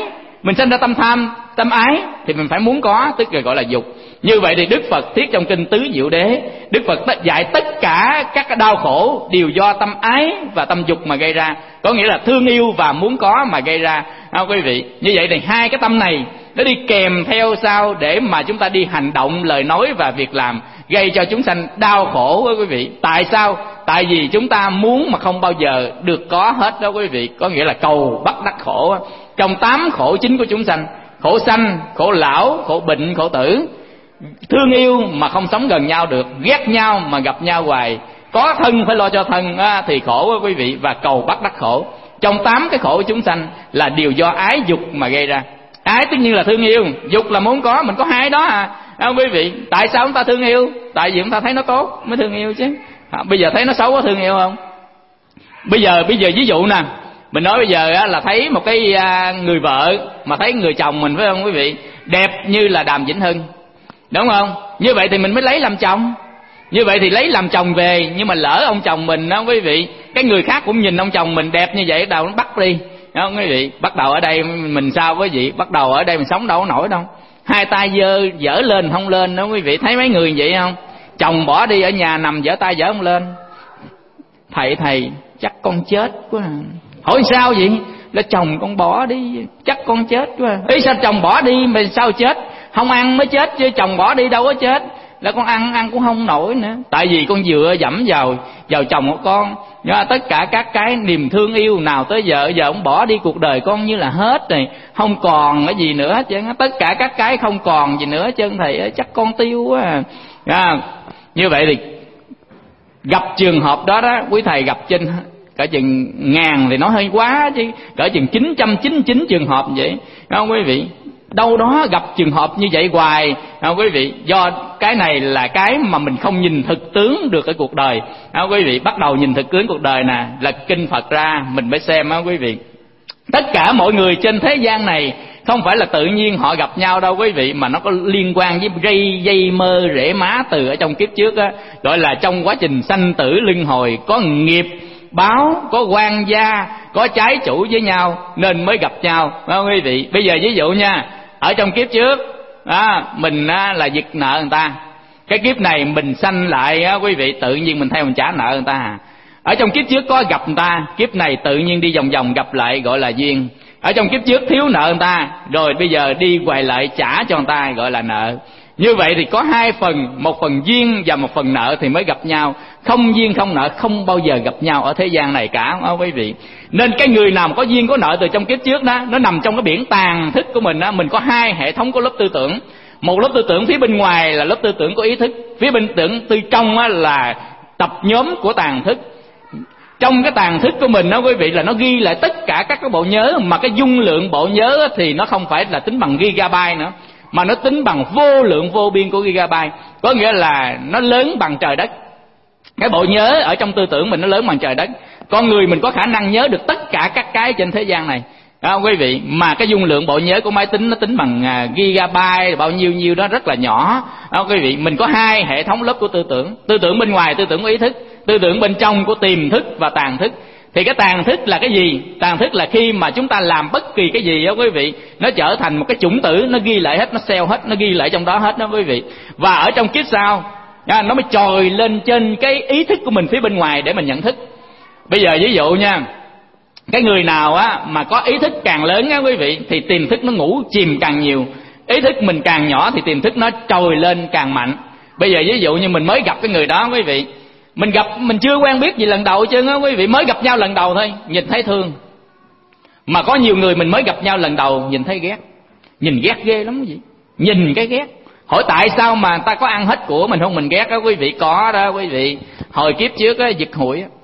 Mình sanh ra tâm tham, tâm ái thì mình phải muốn có, tức là gọi là dục. Như vậy thì Đức Phật thuyết trong kinh Tứ Diệu Đế, Đức Phật dạy tất cả các cái đau khổ đều do tâm ái và tâm dục mà gây ra, có nghĩa là thương yêu và muốn có mà gây ra. À, quý vị, như vậy thì hai cái tâm này nó đi kèm theo sao để mà chúng ta đi hành động, lời nói và việc làm gây cho chúng sanh đau khổ đó quý vị. Tại sao? Tại vì chúng ta muốn mà không bao giờ được có hết đó quý vị, có nghĩa là cầu bắt đắc khổ. Trong tám khổ chính của chúng sanh: khổ sanh, khổ lão, khổ bệnh, khổ tử. Thương yêu mà không sống gần nhau được, ghét nhau mà gặp nhau hoài, có thân phải lo cho thân á, thì khổ đó quý vị, và cầu bắt đắc khổ. Trong tám cái khổ của chúng sanh là điều do ái dục mà gây ra. Ái tất nhiên là thương yêu, dục là muốn có, mình có hai đó à. À, quý vị, tại sao chúng ta thương yêu? Tại vì chúng ta thấy nó tốt mới thương yêu chứ. À, bây giờ thấy nó xấu có thương yêu không? Bây giờ bây giờ ví dụ nè, mình nói bây giờ á, là thấy một cái à, người vợ mà thấy người chồng mình, phải không quý vị, đẹp như là Đàm Vĩnh Hưng, đúng không? Như vậy thì mình mới lấy làm chồng. Như vậy thì lấy làm chồng về, nhưng mà lỡ ông chồng mình đó quý vị, cái người khác cũng nhìn ông chồng mình đẹp như vậy, đầu nó bắt đi, đúng không quý vị? Bắt đầu ở đây mình sao quý vị? Bắt đầu ở đây mình sống đâu có nổi đâu. Hai tay dơ dở lên không lên đó quý vị, thấy mấy người vậy không? Chồng bỏ đi ở nhà nằm dở tay dở không lên. Thầy thầy chắc con chết quá à. Hỏi sao vậy? Là chồng con bỏ đi, chắc con chết quá à. Ý sao chồng bỏ đi mà sao chết? Không ăn mới chết chứ chồng bỏ đi đâu có chết. Là con ăn ăn cũng không nổi nữa, tại vì con dựa dẫm vào vào chồng của con. Nhưng mà tất cả các cái niềm thương yêu nào tới giờ giờ ông bỏ đi, cuộc đời con như là hết rồi, không còn cái gì nữa hết trơn. Tất cả các cái không còn gì nữa hết trơn thầy ơi, chắc con tiêu quá à. À, như vậy thì gặp trường hợp đó đó quý thầy, gặp trên cả chừng ngàn thì nói hơi quá chứ, cỡ chừng chín trăm chín mươi chín trường hợp vậy, đúng không quý vị? Đâu đó gặp trường hợp như vậy hoài, không quý vị? Do cái này là cái mà mình không nhìn thực tướng được cái cuộc đời, không quý vị? Bắt đầu nhìn thực tướng cuộc đời nè, là kinh Phật ra mình mới xem á quý vị. Tất cả mọi người trên thế gian này không phải là tự nhiên họ gặp nhau đâu quý vị, mà nó có liên quan với dây dây mơ rễ má từ ở trong kiếp trước á, gọi là trong quá trình sanh tử luân hồi có nghiệp báo, có quan gia, có trái chủ với nhau nên mới gặp nhau, phải không quý vị? Bây giờ ví dụ nha, ở trong kiếp trước à, mình á, là giật nợ người ta, cái kiếp này mình sanh lại á, quý vị, tự nhiên mình theo mình trả nợ người ta à. Ở trong kiếp trước có gặp người ta, kiếp này tự nhiên đi vòng vòng gặp lại gọi là duyên. Ở trong kiếp trước thiếu nợ người ta, rồi bây giờ đi quay lại trả cho người ta gọi là nợ. Như vậy thì có hai phần, một phần duyên và một phần nợ thì mới gặp nhau. Không duyên không nợ không bao giờ gặp nhau ở thế gian này cả, không quý vị? Nên cái người nào mà có duyên có nợ từ trong kiếp trước đó, nó nằm trong cái biển tàng thức của mình đó. Mình có hai hệ thống của lớp tư tưởng. Một lớp tư tưởng phía bên ngoài là lớp tư tưởng của ý thức, phía bên tưởng tư trong á là tập nhóm của tàng thức. Trong cái tàng thức của mình đó quý vị, là nó ghi lại tất cả các cái bộ nhớ, mà cái dung lượng bộ nhớ thì nó không phải là tính bằng gigabyte nữa, mà nó tính bằng vô lượng vô biên của gigabyte, có nghĩa là nó lớn bằng trời đất. Cái bộ nhớ ở trong tư tưởng mình nó lớn bằng trời đất. Con người mình có khả năng nhớ được tất cả các cái trên thế gian này, đó quý vị, mà cái dung lượng bộ nhớ của máy tính nó tính bằng gigabyte bao nhiêu nhiêu đó, rất là nhỏ, đó quý vị. Mình có hai hệ thống lớp của tư tưởng, tư tưởng bên ngoài, tư tưởng của ý thức, tư tưởng bên trong của tiềm thức và tàng thức. Thì cái tàng thức là cái gì? Tàng thức là khi mà chúng ta làm bất kỳ cái gì đó quý vị, nó trở thành một cái chủng tử, nó ghi lại hết, nó sell hết, nó ghi lại trong đó hết đó quý vị. Và ở trong kiếp sau nó mới trồi lên trên cái ý thức của mình phía bên ngoài để mình nhận thức. Bây giờ ví dụ nha, cái người nào á mà có ý thức càng lớn á quý vị, thì tiềm thức nó ngủ chìm càng nhiều. Ý thức mình càng nhỏ thì tiềm thức nó trồi lên càng mạnh. Bây giờ ví dụ như mình mới gặp cái người đó quý vị, mình gặp mình chưa quen biết gì lần đầu chứ á quý vị, mới gặp nhau lần đầu thôi nhìn thấy thương. Mà có nhiều người mình mới gặp nhau lần đầu nhìn thấy ghét, nhìn ghét ghê lắm quý vị, nhìn cái ghét. Hỏi tại sao mà ta có ăn hết của mình không mình ghét đó quý vị? Có đó quý vị. Hồi kiếp trước á giật hụi á,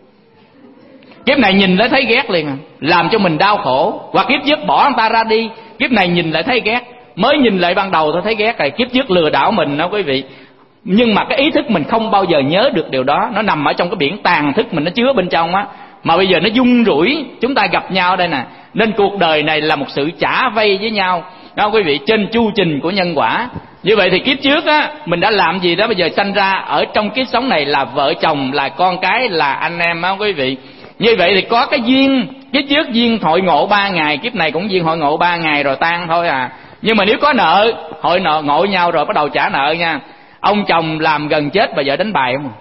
kiếp này nhìn lại thấy ghét liền à, làm cho mình đau khổ. Hoặc kiếp trước bỏ người ta ra đi, kiếp này nhìn lại thấy ghét. Mới nhìn lại ban đầu tôi thấy ghét rồi, kiếp trước lừa đảo mình đó quý vị. Nhưng mà cái ý thức mình không bao giờ nhớ được điều đó, nó nằm ở trong cái biển tàng thức mình, nó chứa bên trong á. Mà bây giờ nó dung rủi chúng ta gặp nhau đây nè. Nên cuộc đời này là một sự trả vay với nhau đó quý vị, trên chu trình của nhân quả. Như vậy thì kiếp trước á mình đã làm gì đó, bây giờ sanh ra ở trong kiếp sống này là vợ chồng, là con cái, là anh em á quý vị. Như vậy thì có cái duyên Kiếp trước duyên hội ngộ ba ngày, kiếp này cũng duyên hội ngộ ba ngày rồi tan thôi à. Nhưng mà nếu có nợ, hội nợ ngộ nhau rồi bắt đầu trả nợ nha. Ông chồng làm gần chết, bà vợ đánh bài không,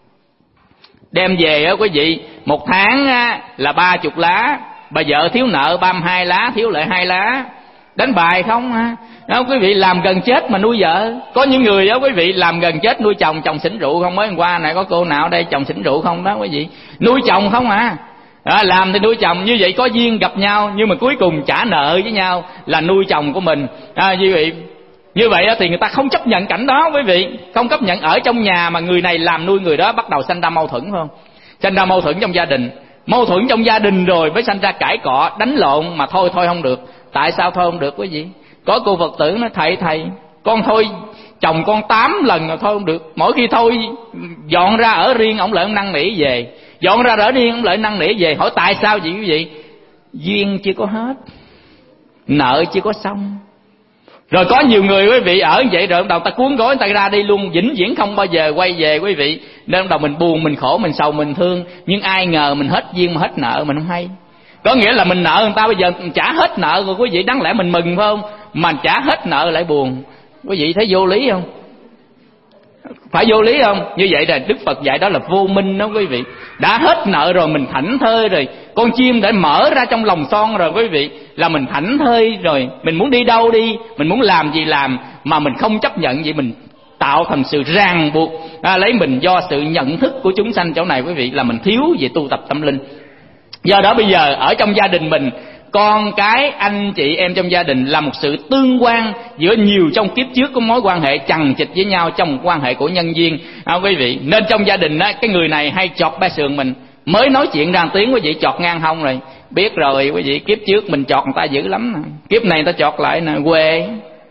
đem về á quý vị, một tháng á, là ba chục lá, bà vợ thiếu nợ ba mươi hai lá, thiếu lại hai lá, đánh bài không ha. Đó, quý vị làm gần chết mà nuôi vợ. Có những người đó quý vị làm gần chết nuôi chồng, chồng xỉn rượu không. Mới hôm qua này có cô nào ở đây chồng xỉn rượu không đó quý vị, nuôi chồng không à. Đó, làm thì nuôi chồng. Như vậy có duyên gặp nhau, nhưng mà cuối cùng trả nợ với nhau là nuôi chồng của mình. À, như vậy như vậy thì người ta không chấp nhận cảnh đó quý vị, không chấp nhận ở trong nhà mà người này làm nuôi người đó, bắt đầu sanh ra mâu thuẫn phải không? Sanh ra mâu thuẫn trong gia đình, mâu thuẫn trong gia đình rồi mới sanh ra cãi cọ đánh lộn. Mà thôi thôi không được. Tại sao thôi không được quý vị? Có cô Phật tử nói thầy thầy con thôi chồng con tám lần rồi thôi không được. Mỗi khi thôi dọn ra ở riêng ông lại ông năn nỉ về, dọn ra ở riêng ông lại năn nỉ về. Hỏi tại sao vậy quý vị? Duyên chưa có hết, nợ chưa có xong. Rồi có nhiều người quý vị ở như vậy rồi đầu ta cuốn gói người ta ra đi luôn, vĩnh viễn không bao giờ quay về quý vị. Nên đầu mình buồn, mình khổ, mình sầu, mình thương. Nhưng ai ngờ mình hết duyên mà hết nợ mình không hay. Có nghĩa là mình nợ người ta bây giờ trả hết nợ rồi quý vị, đáng lẽ mình mừng phải không? Mà trả hết nợ lại buồn. Quý vị thấy vô lý không? Phải vô lý không? Như vậy là Đức Phật dạy đó là vô minh đó quý vị. Đã hết nợ rồi, mình thảnh thơi rồi, con chim đã mở ra trong lòng son rồi quý vị, là mình thảnh thơi rồi. Mình muốn đi đâu đi, mình muốn làm gì làm, mà mình không chấp nhận vậy, mình tạo thành sự ràng buộc à, lấy mình do sự nhận thức của chúng sanh chỗ này quý vị, là mình thiếu về tu tập tâm linh. Do đó bây giờ ở trong gia đình mình, con cái, anh chị em trong gia đình là một sự tương quan giữa nhiều trong kiếp trước có mối quan hệ chằng chịt với nhau trong quan hệ của nhân duyên à, quý vị. Nên trong gia đình á, cái người này hay chọt ba sườn mình, mới nói chuyện ra tiếng quý vị chọt ngang hông rồi. Biết rồi quý vị, kiếp trước mình chọt người ta dữ lắm nè, kiếp này người ta chọt lại nè, quê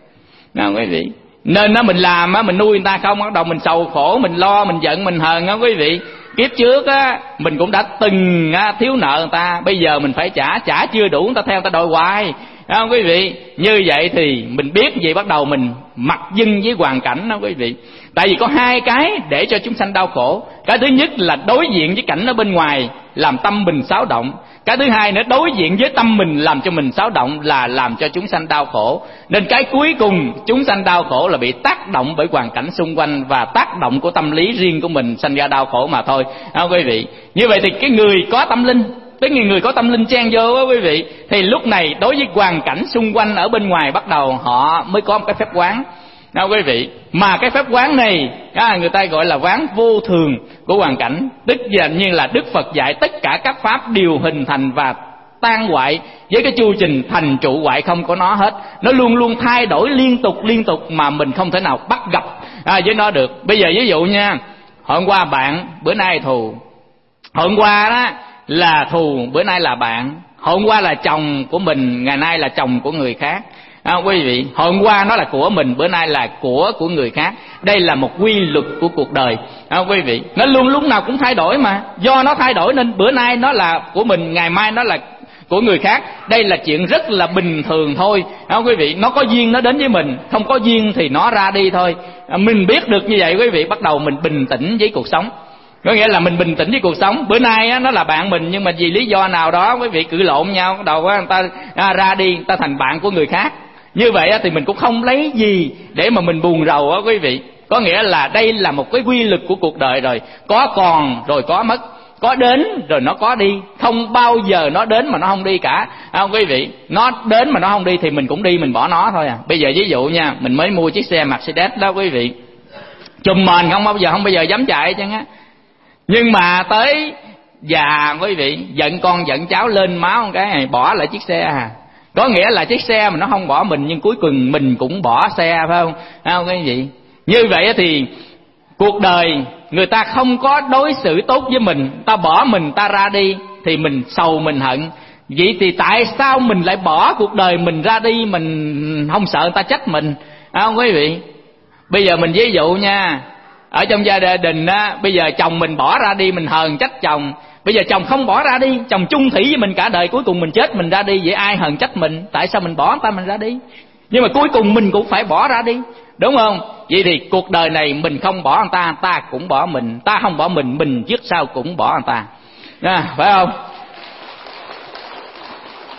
nè quý vị. Nên nó mình làm á, mình nuôi người ta không, bắt đầu mình sầu khổ, mình lo, mình giận, mình hờn á quý vị. Kiếp trước á mình cũng đã từng á, thiếu nợ người ta, bây giờ mình phải trả, trả chưa đủ người ta theo người ta đòi hoài, không quý vị. Như vậy thì mình biết gì, bắt đầu mình mặc dưng với hoàn cảnh đó quý vị. Tại vì có hai cái để cho chúng sanh đau khổ. Cái thứ nhất là đối diện với cảnh ở bên ngoài làm tâm mình xáo động. Cái thứ hai nữa, đối diện với tâm mình làm cho mình xáo động là làm cho chúng sanh đau khổ. Nên cái cuối cùng chúng sanh đau khổ là bị tác động bởi hoàn cảnh xung quanh và tác động của tâm lý riêng của mình sanh ra đau khổ mà thôi. À, quý vị. Như vậy thì cái người có tâm linh, cái người có tâm linh chen vô đó quý vị, thì lúc này đối với hoàn cảnh xung quanh ở bên ngoài bắt đầu họ mới có một cái phép quán. Đó quý vị, mà cái phép quán này à, người ta gọi là quán vô thường của hoàn cảnh. Tức là như là Đức Phật dạy tất cả các pháp đều hình thành và tan hoại với cái chu trình thành trụ hoại không có nó hết. Nó luôn luôn thay đổi liên tục liên tục mà mình không thể nào bắt gặp à, với nó được. Bây giờ ví dụ nha, hôm qua bạn, bữa nay thù. Hôm qua đó là thù, bữa nay là bạn. Hôm qua là chồng của mình, ngày nay là chồng của người khác. À, quý vị, hôm qua nó là của mình, bữa nay là của của người khác. Đây là một quy luật của cuộc đời. À, quý vị, nó luôn lúc nào cũng thay đổi mà. Do nó thay đổi nên bữa nay nó là của mình, ngày mai nó là của người khác. Đây là chuyện rất là bình thường thôi. À, quý vị, nó có duyên nó đến với mình, không có duyên thì nó ra đi thôi. À, mình biết được như vậy quý vị, bắt đầu mình bình tĩnh với cuộc sống. Có nghĩa là mình bình tĩnh với cuộc sống. Bữa nay á, nó là bạn mình, nhưng mà vì lý do nào đó quý vị cự lộn nhau, bắt đầu á, người ta à, ra đi, người ta thành bạn của người khác. Như vậy thì mình cũng không lấy gì để mà mình buồn rầu á quý vị. Có nghĩa là đây là một cái quy luật của cuộc đời rồi. Có còn rồi có mất, có đến rồi nó có đi. Không bao giờ nó đến mà nó không đi cả, không quý vị. Nó đến mà nó không đi thì mình cũng đi, mình bỏ nó thôi à. Bây giờ ví dụ nha, mình mới mua chiếc xe Mercedes đó quý vị, chùm mền không bao giờ không bao giờ dám chạy chứ á. Nhưng mà tới già quý vị, giận con giận cháu lên máu một cái này, bỏ lại chiếc xe à. Có nghĩa là chiếc xe mà nó không bỏ mình, nhưng cuối cùng mình cũng bỏ xe, phải không? Không cái gì? Như vậy thì cuộc đời người ta không có đối xử tốt với mình, ta bỏ mình, ta ra đi thì mình sầu mình hận. Vậy thì tại sao mình lại bỏ cuộc đời mình ra đi, mình không sợ người ta trách mình? Không quý vị? Bây giờ mình ví dụ nha, ở trong gia đình á, bây giờ chồng mình bỏ ra đi, mình hờn trách chồng. Bây giờ chồng không bỏ ra đi, chồng chung thủy với mình cả đời, cuối cùng mình chết mình ra đi, vậy ai hờn trách mình? Tại sao mình bỏ người ta mình ra đi? Nhưng mà cuối cùng mình cũng phải bỏ ra đi, đúng không? Vậy thì cuộc đời này mình không bỏ người ta, ta cũng bỏ mình. Ta không bỏ mình, mình trước sau cũng bỏ người ta à, phải không?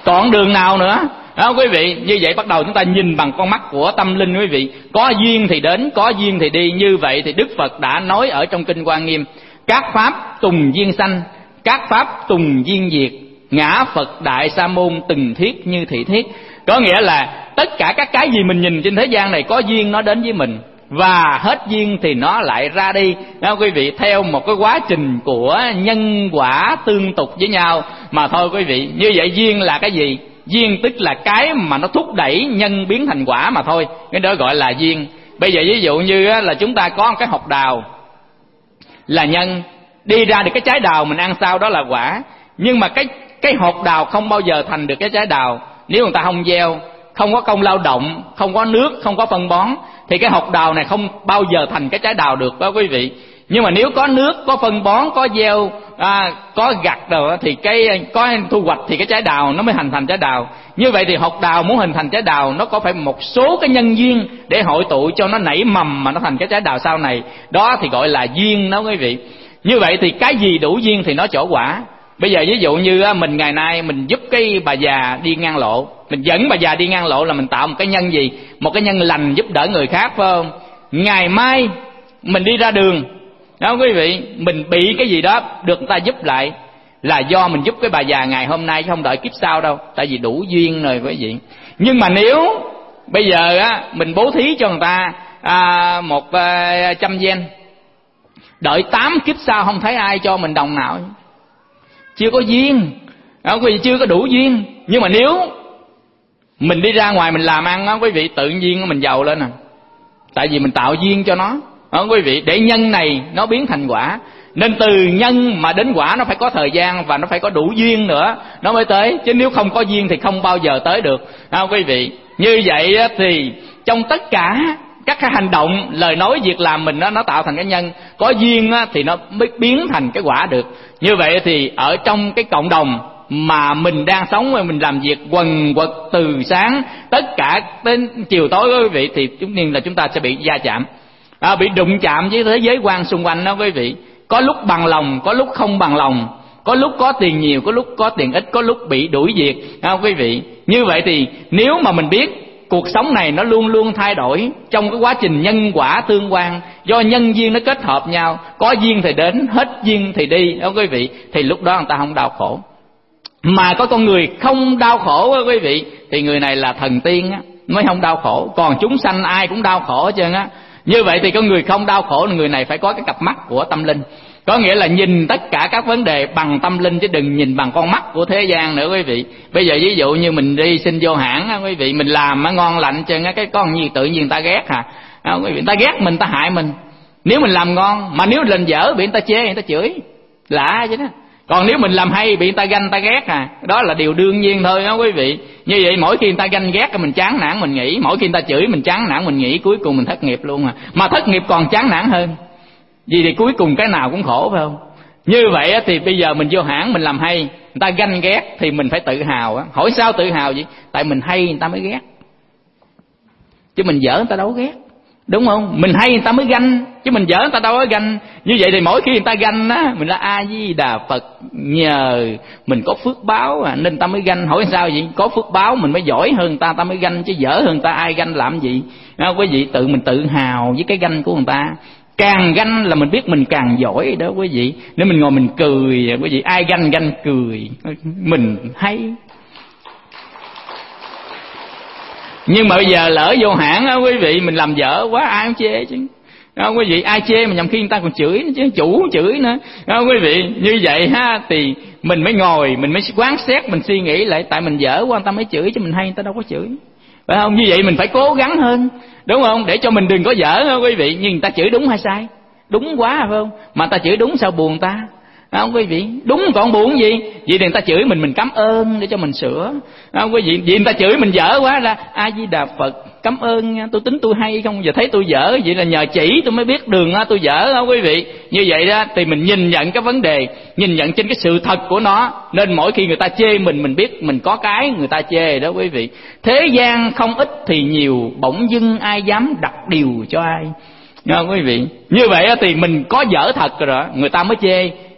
còn đường nào nữa? Đó quý vị, như vậy bắt đầu chúng ta nhìn bằng con mắt của tâm linh quý vị. Có duyên thì đến, có duyên thì đi. Như vậy thì Đức Phật đã nói ở trong Kinh Hoa Nghiêm: các pháp tùng duyên sanh, các pháp tùng duyên diệt, ngã Phật Đại Sa Môn từng thiết như thị thiết. Có nghĩa là tất cả các cái gì mình nhìn trên thế gian này có duyên nó đến với mình, và hết duyên thì nó lại ra đi. Đó quý vị, theo một cái quá trình của nhân quả tương tục với nhau mà thôi quý vị. Như vậy duyên là cái gì? Duyên tức là cái mà nó thúc đẩy nhân biến thành quả mà thôi. Cái đó gọi là duyên. Bây giờ ví dụ như là chúng ta có một cái hột đào là nhân, đi ra được cái trái đào mình ăn sao đó là quả. Nhưng mà cái cái hột đào không bao giờ thành được cái trái đào nếu người ta không gieo, không có công lao động, không có nước, không có phân bón, thì cái hột đào này không bao giờ thành cái trái đào được đó quý vị. Nhưng mà nếu có nước, có phân bón, có gieo, à, có gặt rồi thì cái có thu hoạch thì cái trái đào nó mới hình thành trái đào. Như vậy thì hột đào muốn hình thành trái đào nó có phải một số cái nhân duyên để hội tụ cho nó nảy mầm mà nó thành cái trái đào sau này. Đó thì gọi là duyên đó quý vị. Như vậy thì cái gì đủ duyên thì nó trổ quả. Bây giờ ví dụ như mình ngày nay mình giúp cái bà già đi ngang lộ, mình dẫn bà già đi ngang lộ là mình tạo một cái nhân gì? Một cái nhân lành giúp đỡ người khác, phải không? Ngày mai mình đi ra đường đó quý vị, mình bị cái gì đó được người ta giúp lại là do mình giúp cái bà già ngày hôm nay chứ không đợi kiếp sau đâu, tại vì đủ duyên rồi quý vị. Nhưng mà nếu bây giờ á mình bố thí cho người ta à, một à, trăm gen, đợi tám kiếp sau không thấy ai cho mình đồng nào, chưa có duyên đó quý vị, chưa có đủ duyên. Nhưng mà nếu mình đi ra ngoài mình làm ăn đó quý vị, tự nhiên mình giàu lên à, tại vì mình tạo duyên cho nó đó quý vị, để nhân này nó biến thành quả. Nên từ nhân mà đến quả nó phải có thời gian và nó phải có đủ duyên nữa nó mới tới, chứ nếu không có duyên thì không bao giờ tới được đó quý vị. Như vậy thì trong tất cả các cái hành động, lời nói, việc làm mình đó, nó tạo thành cái nhân. Có duyên thì nó mới biến thành cái quả được. Như vậy thì ở trong cái cộng đồng mà mình đang sống, mình làm việc quần quật từ sáng tất cả đến chiều tối đó quý vị, thì chúng nhiên là chúng ta sẽ bị va chạm, à, bị đụng chạm với thế giới quan xung quanh đó quý vị. Có lúc bằng lòng, có lúc không bằng lòng, có lúc có tiền nhiều, có lúc có tiền ít, có lúc bị đuổi việc đó quý vị. Như vậy thì nếu mà mình biết cuộc sống này nó luôn luôn thay đổi trong cái quá trình nhân quả tương quan, do nhân duyên nó kết hợp nhau, có duyên thì đến, hết duyên thì đi đó quý vị, thì lúc đó người ta không đau khổ. Mà có con người không đau khổ đó quý vị, thì người này là thần tiên á, mới không đau khổ. Còn chúng sanh ai cũng đau khổ hết trơn á. Như vậy thì con người không đau khổ là người này phải có cái cặp mắt của tâm linh. Có nghĩa là nhìn tất cả các vấn đề bằng tâm linh, chứ đừng nhìn bằng con mắt của thế gian nữa quý vị. Bây giờ ví dụ như mình đi xin vô hãng á quý vị, mình làm á ngon lành trơn á, cái con gì tự nhiên người ta ghét hả? À, quý vị, người ta ghét mình, người ta hại mình. Nếu mình làm ngon, mà nếu lên dở bị người ta chê, người ta chửi, lạ chứ đó. Còn nếu mình làm hay bị người ta ganh, người ta ghét à, đó là điều đương nhiên thôi đó quý vị. Như vậy mỗi khi người ta ganh ghét mình chán nản mình nghỉ, mỗi khi người ta chửi mình chán nản mình nghỉ, cuối cùng mình thất nghiệp luôn à. Mà thất nghiệp còn chán nản hơn, vì thì cuối cùng cái nào cũng khổ, phải không? Như vậy thì bây giờ mình vô hãng mình làm hay, người ta ganh ghét thì mình phải tự hào á. Hỏi sao tự hào vậy? Tại mình hay người ta mới ghét, chứ mình dở người ta đâu có ghét, đúng không? Mình hay người ta mới ganh, chứ mình dở người ta đâu có ganh. Như vậy thì mỗi khi người ta ganh á, mình là A Di Đà Phật, nhờ mình có phước báo à, nên ta mới ganh. Hỏi sao vậy? Có phước báo mình mới giỏi hơn người ta, ta mới ganh, chứ dở hơn người ta ai ganh làm gì? À, quý vị, tự mình tự hào với cái ganh của người ta. Càng ganh là mình biết mình càng giỏi đó quý vị. Nếu mình ngồi mình cười, quý vị, ai ganh ganh cười, mình hay. Nhưng mà bây giờ lỡ vô hãng á quý vị, mình làm dở quá ai cũng chê chứ đó quý vị. Ai chê mà nhầm khi người ta còn chửi chứ, chủ chửi nữa đó quý vị. Như vậy ha, thì mình mới ngồi, mình mới quán xét, mình suy nghĩ lại, tại mình dở quá người ta mới chửi, chứ mình hay người ta đâu có chửi, phải không? Như vậy mình phải cố gắng hơn, đúng không? Để cho mình đừng có dở đó quý vị. Nhưng người ta chửi đúng hay sai? Đúng quá, phải không? Mà người ta chửi đúng sao buồn ta, không quý vị? Đúng còn buồn gì? Vậy thì người ta chửi mình, mình cảm ơn để cho mình sửa, không quý vị? Vậy người ta chửi mình dở quá là A Di Đà Phật, cảm ơn nha, tôi tính tôi hay không, giờ thấy tôi dở, vậy là nhờ chỉ tôi mới biết đường tôi dở, không quý vị? Như vậy đó thì mình nhìn nhận cái vấn đề, nhìn nhận trên cái sự thật của nó, nên mỗi khi người ta chê mình, mình biết mình có cái người ta chê đó quý vị. Thế gian không ít thì nhiều, bỗng dưng ai dám đặt điều cho ai, nghe không quý vị? Như vậy thì mình có dở thật rồi đó, người ta mới chê.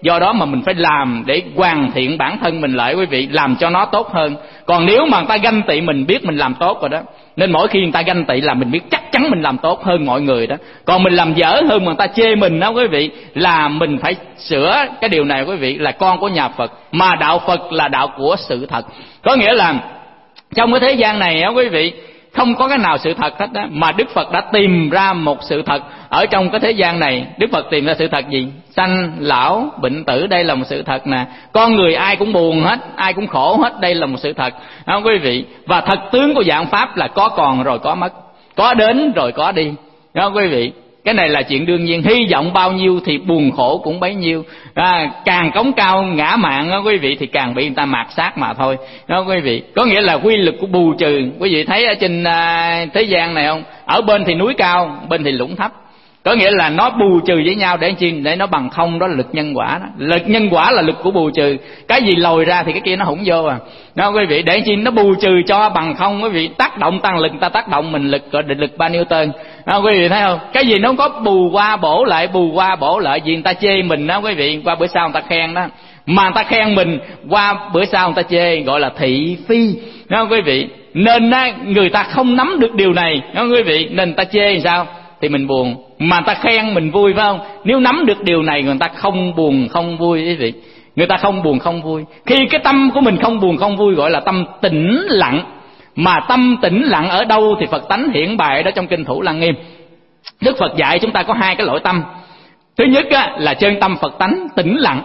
Do đó mà mình phải làm để hoàn thiện bản thân mình lại quý vị, làm cho nó tốt hơn. Còn nếu mà người ta ganh tị mình biết mình làm tốt rồi đó, nên mỗi khi người ta ganh tị là mình biết chắc chắn mình làm tốt hơn mọi người đó. Còn mình làm dở hơn mà người ta chê mình đó quý vị, là mình phải sửa cái điều này quý vị, là con của nhà Phật. Mà đạo Phật là đạo của sự thật. Có nghĩa là trong cái thế gian này đó quý vị, không có cái nào sự thật hết đó, mà Đức Phật đã tìm ra một sự thật ở trong cái thế gian này. Đức Phật tìm ra sự thật gì? Sanh, lão, bệnh tử, đây là một sự thật nè. Con người ai cũng buồn hết, ai cũng khổ hết, đây là một sự thật, không quý vị? Và thật tướng của dạng Pháp là có còn rồi có mất, có đến rồi có đi, không quý vị? Cái này là chuyện đương nhiên. Hy vọng bao nhiêu thì buồn khổ cũng bấy nhiêu. À, càng cống cao ngã mạn đó quý vị, thì càng bị người ta mạt sát mà thôi, đó quý vị. Có nghĩa là quy luật của bù trừ. Quý vị thấy ở trên à, thế gian này không? Ở bên thì núi cao, bên thì lũng thấp. Có nghĩa là nó bù trừ với nhau để chi? Để nó bằng không, đó là lực nhân quả đó. Lực nhân quả là lực của bù trừ. Cái gì lồi ra thì cái kia nó hủng vô à. Đó quý vị, để chi? Nó bù trừ cho bằng không quý vị. Tác động tăng lực, ta tác động mình lực, gọi định lực ba Newton. Đó quý vị thấy không? Cái gì nó có bù qua bổ lại, bù qua bổ lại. Vì người ta chê mình đó quý vị, qua bữa sau người ta khen đó. Mà người ta khen mình, qua bữa sau người ta chê, gọi là thị phi. Đó quý vị. Nên á, người ta không nắm được điều này, đó quý vị, nên người ta chê làm sao? Thì mình buồn, mà người ta khen mình vui, phải không? Nếu nắm được điều này người ta không buồn không vui quý vị. Người ta không buồn không vui. Khi cái tâm của mình không buồn không vui gọi là tâm tĩnh lặng. Mà tâm tĩnh lặng ở đâu thì Phật tánh hiển bày đó trong kinh Thủ Lăng Nghiêm. Đức Phật dạy chúng ta có hai cái loại tâm. Thứ nhất á, là chân tâm Phật tánh tĩnh lặng.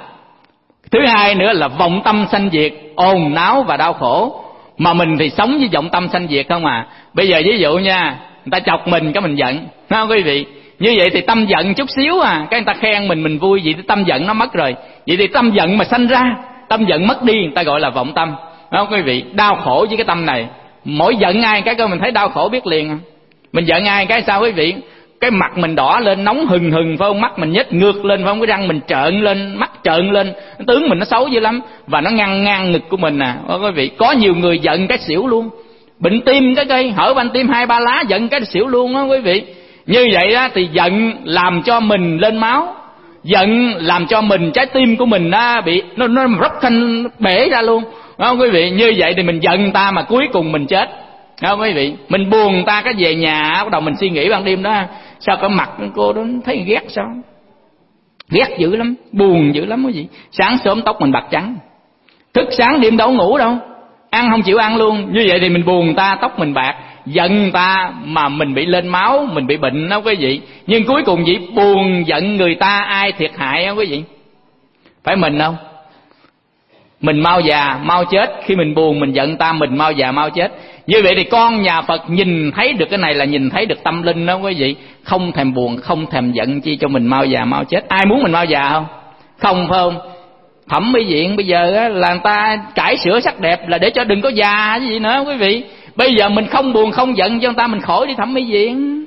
Thứ hai nữa là vọng tâm sanh diệt, ồn náo và đau khổ. Mà mình thì sống với vọng tâm sanh diệt không à. Bây giờ ví dụ nha, người ta chọc mình cái mình giận, thấy không quý vị? Như vậy thì tâm giận chút xíu à, cái người ta khen mình mình vui, vậy thì tâm giận nó mất rồi. Vậy thì tâm giận mà sanh ra, tâm giận mất đi, người ta gọi là vọng tâm, thấy không quý vị? Đau khổ với cái tâm này. Mỗi giận ai cái coi mình thấy đau khổ biết liền. Mình giận ai cái sao quý vị? Cái mặt mình đỏ lên, nóng hừng hừng phải không? Mắt mình nhếch ngược lên phải không? Cái răng mình trợn lên, mắt trợn lên, tướng mình nó xấu dữ lắm. Và nó ngăn ngang ngực của mình nè, à. Quý vị, có nhiều người giận cái xỉu luôn. Bệnh tim cái cây, hở van tim hai ba lá giận cái xỉu luôn đó quý vị. Như vậy á thì giận làm cho mình lên máu, giận làm cho mình trái tim của mình á bị nó nó róc thanh bể ra luôn, đó quý vị. Như vậy thì mình giận ta mà cuối cùng mình chết, đó quý vị. Mình buồn ta cái về nhà bắt đầu mình suy nghĩ ban đêm đó, sao cái mặt cô đó thấy ghét sao, ghét dữ lắm, buồn dữ lắm quý vị. Sáng sớm tóc mình bạc trắng, thức sáng đêm đâu ngủ đâu, ăn không chịu ăn luôn. Như vậy thì mình buồn ta, tóc mình bạc, giận ta mà mình bị lên máu, mình bị bệnh đó quý vị. Nhưng cuối cùng vậy, buồn giận người ta ai thiệt hại đó quý vị? Phải mình không? Mình mau già mau chết. Khi mình buồn mình giận ta, mình mau già mau chết. Như vậy thì con nhà Phật nhìn thấy được cái này là nhìn thấy được tâm linh đó quý vị. Không thèm buồn, không thèm giận chi cho mình mau già mau chết. Ai muốn mình mau già không? Không, phải không? Thẩm mỹ viện bây giờ á, là người ta cải sửa sắc đẹp là để cho đừng có già gì nữa quý vị. Bây giờ mình không buồn không giận cho người ta, mình khỏi đi thẩm mỹ viện,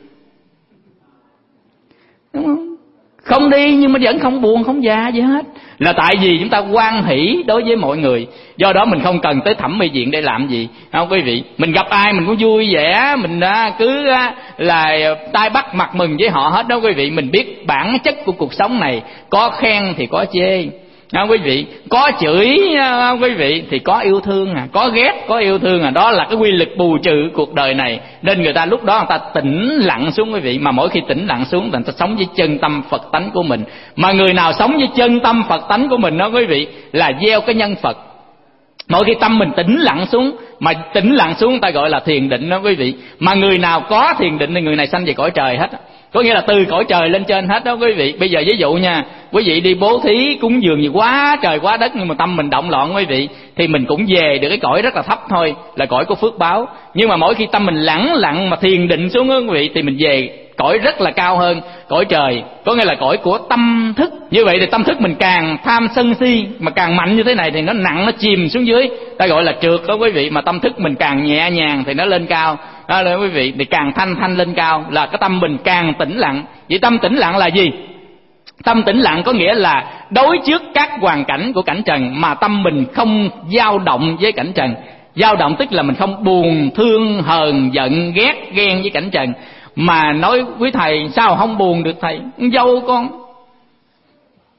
đúng không? Không đi nhưng mà vẫn không buồn không già gì hết. Là tại vì chúng ta hoan hỷ đối với mọi người. Do đó mình không cần tới thẩm mỹ viện để làm gì, không quý vị? Mình gặp ai mình cũng vui vẻ, mình cứ là tay bắt mặt mừng với họ hết đó quý vị. Mình biết bản chất của cuộc sống này, có khen thì có chê, à, quý vị, có chửi à, quý vị thì có yêu thương à, có ghét có yêu thương à. Đó là cái quy luật bù trừ cuộc đời này. Nên người ta lúc đó người ta tĩnh lặng xuống quý vị. Mà mỗi khi tĩnh lặng xuống thì người ta sống với chân tâm Phật tánh của mình. Mà người nào sống với chân tâm Phật tánh của mình đó quý vị là gieo cái nhân Phật. Mỗi khi tâm mình tĩnh lặng xuống, mà tĩnh lặng xuống người ta gọi là thiền định đó quý vị. Mà người nào có thiền định thì người này sanh về cõi trời hết, có nghĩa là từ cõi trời lên trên hết đó quý vị. Bây giờ ví dụ nha, quý vị đi bố thí cúng dường gì quá trời quá đất, nhưng mà tâm mình động loạn quý vị, thì mình cũng về được cái cõi rất là thấp thôi, là cõi của phước báo. Nhưng mà mỗi khi tâm mình lẳng lặng mà thiền định xuống đó quý vị, thì mình về cõi rất là cao hơn, cõi trời, có nghĩa là cõi của tâm thức. Như vậy thì tâm thức mình càng tham sân si, mà càng mạnh như thế này thì nó nặng, nó chìm xuống dưới, ta gọi là trượt đó quý vị. Mà tâm thức mình càng nhẹ nhàng thì nó lên cao đó là quý vị, thì càng thanh thanh lên cao, là cái tâm mình càng tĩnh lặng. Vậy tâm tĩnh lặng là gì? Tâm tĩnh lặng có nghĩa là đối trước các hoàn cảnh của cảnh trần mà tâm mình không dao động với cảnh trần. Dao động tức là mình không buồn, thương, hờn, giận, ghét, ghen với cảnh trần. Mà nói quý thầy sao không buồn được thầy? Dâu con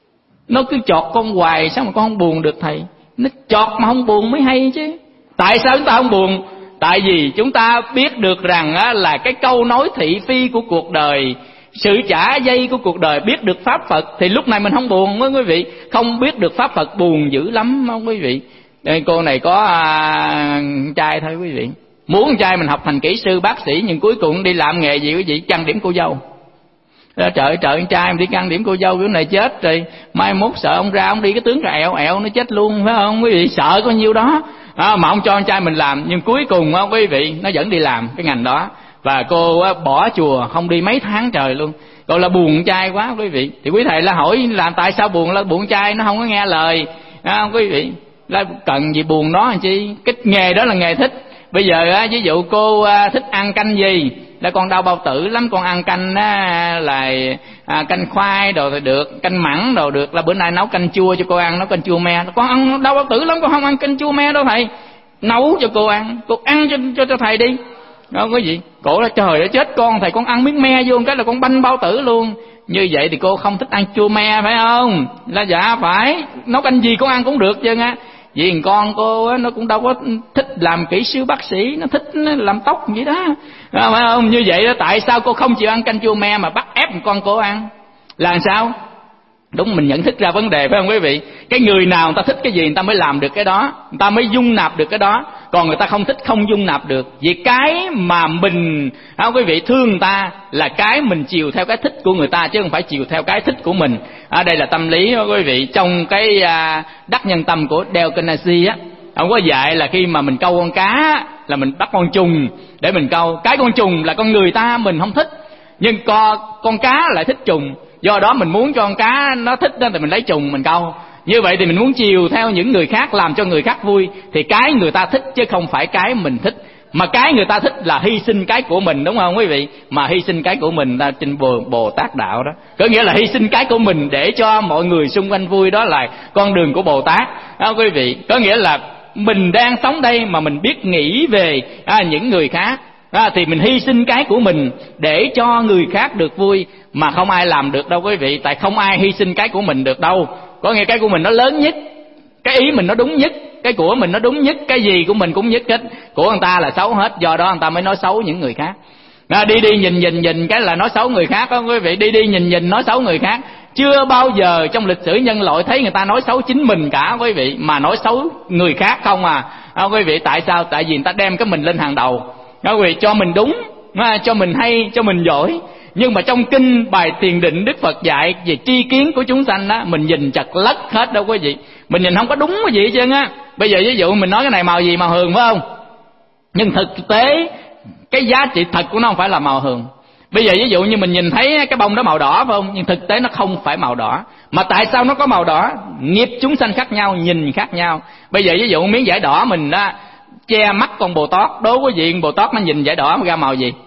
Nó cứ chọt con hoài, sao mà con không buồn được thầy? Nó chọt mà không buồn mới hay chứ. Tại sao chúng ta không buồn? Tại vì chúng ta biết được rằng á, là cái câu nói thị phi của cuộc đời, sự trả dây của cuộc đời, biết được pháp Phật thì lúc này mình không buồn đó quý vị. Không biết được pháp Phật buồn dữ lắm không quý vị. Đây, cô này có à, trai thôi quý vị. Muốn con trai mình học thành kỹ sư bác sĩ, nhưng cuối cùng đi làm nghề gì quý vị? Trang điểm cô dâu. Trời trời con trai mình đi trang điểm cô dâu kiểu này chết rồi, mai mốt sợ ông ra ông đi cái tướng ra ẹo ẹo nó chết luôn, phải không quý vị? Sợ có nhiêu đó à, mà ông cho con trai mình làm, nhưng cuối cùng á quý vị nó vẫn đi làm cái ngành đó. Và cô á, bỏ chùa không đi mấy tháng trời luôn. Gọi là buồn trai quá quý vị. Thì quý thầy là hỏi là tại sao buồn? Là buồn trai nó không có nghe lời à, quý vị. Là cần gì buồn nó làm chi? Cái nghề đó là nghề thích. Bây giờ á, ví dụ cô á, thích ăn canh gì, là con đau bao tử lắm, con ăn canh á, là à, canh khoai đồ thì được, canh mặn đồ được. Là bữa nay nấu canh chua cho cô ăn, nấu canh chua me. Con ăn đau bao tử lắm, con không ăn canh chua me đâu thầy. Nấu cho cô ăn, cô ăn cho cho, cho thầy đi. Đó quý vị. Cổ là trời ơi chết con, thầy con ăn miếng me vô một cái là con banh bao tử luôn. Như vậy thì cô không thích ăn chua me phải không? Là dạ phải, nấu canh gì con ăn cũng được chứ á. Vì con cô á, nó cũng đâu có thích làm kỹ sư bác sĩ, nó thích làm tóc vậy đó, à, phải không? Như vậy đó, tại sao cô không chịu ăn canh chua me mà bắt ép con cô ăn? Là sao? Đúng, mình nhận thức ra vấn đề phải không quý vị? Cái người nào người ta thích cái gì người ta mới làm được cái đó, người ta mới dung nạp được cái đó. Còn người ta không thích không dung nạp được. Vì cái mà mình à, quý vị thương người ta là cái mình chiều theo cái thích của người ta, chứ không phải chiều theo cái thích của mình. À, đây là tâm lý đó, quý vị. Trong cái à, đắc nhân tâm của Dale Carnegie á, ông có dạy là khi mà mình câu con cá là mình bắt con trùng để mình câu. Cái con trùng là con người ta mình không thích, nhưng con, con cá lại thích trùng. Do đó mình muốn cho con cá nó thích đó thì mình lấy trùng mình câu. Như vậy thì mình muốn chiều theo những người khác, làm cho người khác vui, thì cái người ta thích chứ không phải cái mình thích. Mà cái người ta thích là hy sinh cái của mình, đúng không quý vị? Mà hy sinh cái của mình là trên Bồ, Bồ Tát đạo đó. Có nghĩa là hy sinh cái của mình để cho mọi người xung quanh vui, đó là con đường của Bồ Tát đó quý vị. Có nghĩa là mình đang sống đây mà mình biết nghĩ về à, những người khác. À, thì mình hy sinh cái của mình để cho người khác được vui. Mà không ai làm được đâu quý vị. Tại không ai hy sinh cái của mình được đâu. Có nghĩa cái của mình nó lớn nhất, cái ý mình nó đúng nhất, cái của mình nó đúng nhất, cái gì của mình cũng nhất hết. Của người ta là xấu hết, do đó người ta mới nói xấu những người khác. À, đi đi nhìn nhìn nhìn cái là nói xấu người khác đó quý vị. Đi đi nhìn nhìn nói xấu người khác. Chưa bao giờ trong lịch sử nhân loại thấy người ta nói xấu chính mình cả quý vị, mà nói xấu người khác không à, à quý vị. Tại sao? Tại vì người ta đem cái mình lên hàng đầu đó quý vị, cho mình đúng, cho mình hay, cho mình giỏi. Nhưng mà trong kinh bài Thiền Định Đức Phật dạy về tri kiến của chúng sanh đó, mình nhìn chật lất hết đâu quý vị. Mình nhìn không có đúng cái gì hết trơn á. Bây giờ ví dụ mình nói cái này màu gì? Màu hường phải không? Nhưng thực tế cái giá trị thật của nó không phải là màu hường. Bây giờ ví dụ như mình nhìn thấy cái bông đó màu đỏ phải không? Nhưng thực tế nó không phải màu đỏ. Mà tại sao nó có màu đỏ? Nghiệp chúng sanh khác nhau, nhìn khác nhau. Bây giờ ví dụ miếng vải đỏ mình đó che mắt con Bồ Tát, đố quý vị Bồ Tát nó nhìn vải đỏ ra màu gì?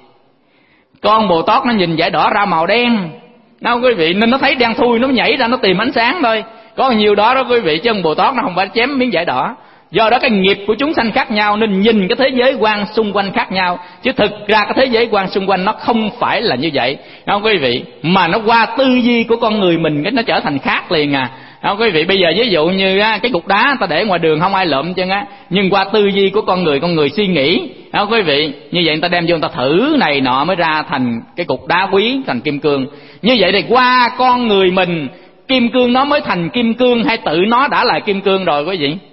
Con Bồ Tát nó nhìn vải đỏ ra màu đen đó quý vị, nên nó thấy đen thui nó nhảy ra nó tìm ánh sáng thôi. Có nhiều đó đó quý vị, chứ Bồ Tát nó không phải chém miếng vải đỏ. Do đó cái nghiệp của chúng sanh khác nhau nên nhìn cái thế giới quan xung quanh khác nhau. Chứ thực ra cái thế giới quan xung quanh nó không phải là như vậy đó quý vị. Mà nó qua tư duy của con người mình cái nó trở thành khác liền à đó quý vị. Bây giờ ví dụ như á, cái cục đá ta để ngoài đường không ai lượm chân á, nhưng qua tư duy của con người, con người suy nghĩ đó quý vị. Như vậy người ta đem vô người ta thử này nọ mới ra thành cái cục đá quý, thành kim cương. Như vậy thì qua con người mình, kim cương nó mới thành kim cương hay tự nó đã là kim cương rồi quý vị?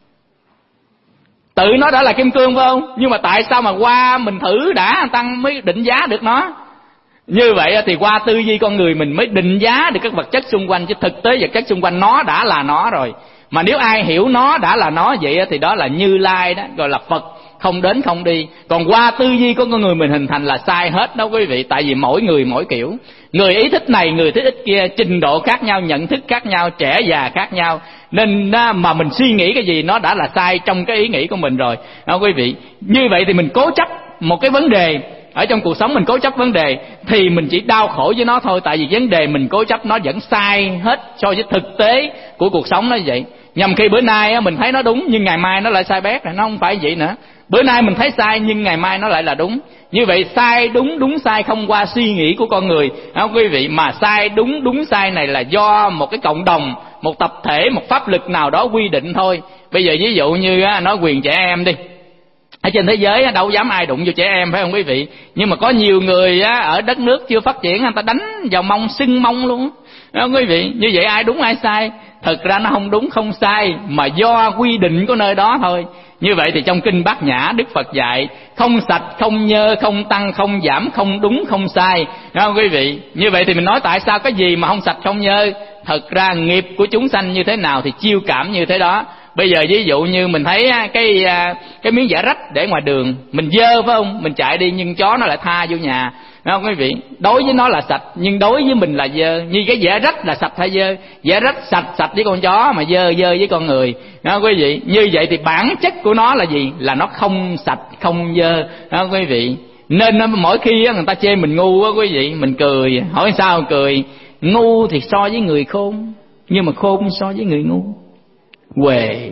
Tự nó đã là kim cương phải không? Nhưng mà tại sao mà qua mình thử đã tăng mới định giá được nó? Như vậy thì qua tư duy con người mình mới định giá được các vật chất xung quanh, chứ thực tế vật chất xung quanh nó đã là nó rồi. Mà nếu ai hiểu nó đã là nó vậy thì đó là Như Lai đó, gọi là Phật không đến không đi. Còn qua tư duy của con người mình hình thành là sai hết đó quý vị. Tại vì mỗi người mỗi kiểu, người ý thích này, người thích thích kia, trình độ khác nhau, nhận thức khác nhau, trẻ già khác nhau. Nên mà mình suy nghĩ cái gì nó đã là sai trong cái ý nghĩ của mình rồi đó quý vị. Như vậy thì mình cố chấp một cái vấn đề ở trong cuộc sống, mình cố chấp vấn đề thì mình chỉ đau khổ với nó thôi. Tại vì vấn đề mình cố chấp nó vẫn sai hết so với thực tế của cuộc sống nó vậy. Nhằm khi bữa nay mình thấy nó đúng nhưng ngày mai nó lại sai bét rồi, nó không phải vậy nữa. Bữa nay mình thấy sai nhưng ngày mai nó lại là đúng. Như vậy sai đúng đúng sai không qua suy nghĩ của con người đó quý vị, mà sai đúng đúng sai này là do một cái cộng đồng một tập thể, một pháp lực nào đó quy định thôi. Bây giờ ví dụ như nói quyền trẻ em đi, ở trên thế giới đâu dám ai đụng vô trẻ em, phải không quý vị? Nhưng mà có nhiều người ở đất nước chưa phát triển, người ta đánh vào mông, sưng mông luôn đó quý vị. Như vậy ai đúng ai sai? Thực ra nó không đúng không sai, mà do quy định của nơi đó thôi. Như vậy thì trong kinh Bát Nhã, Đức Phật dạy không sạch, không nhơ, không tăng, không giảm, không đúng, không sai, đúng không quý vị? Như vậy thì mình nói tại sao cái gì mà không sạch không nhơ? Thật ra nghiệp của chúng sanh như thế nào thì chiêu cảm như thế đó. Bây giờ ví dụ như mình thấy cái cái miếng vải rách để ngoài đường, mình dơ phải không? Mình chạy đi nhưng chó nó lại tha vô nhà, đúng không quý vị? Đối với nó là sạch, nhưng đối với mình là dơ. Như cái vải rách là sạch hay dơ? Vải rách sạch sạch với con chó, mà dơ dơ với con người, đúng không quý vị? Như vậy thì bản chất của nó là gì? Là nó không sạch, không dơ, đúng không quý vị? Nên mỗi khi người ta chê mình ngu á quý vị, mình cười. Hỏi sao cười? Ngu thì so với người khôn, nhưng mà khôn so với người ngu. Huề.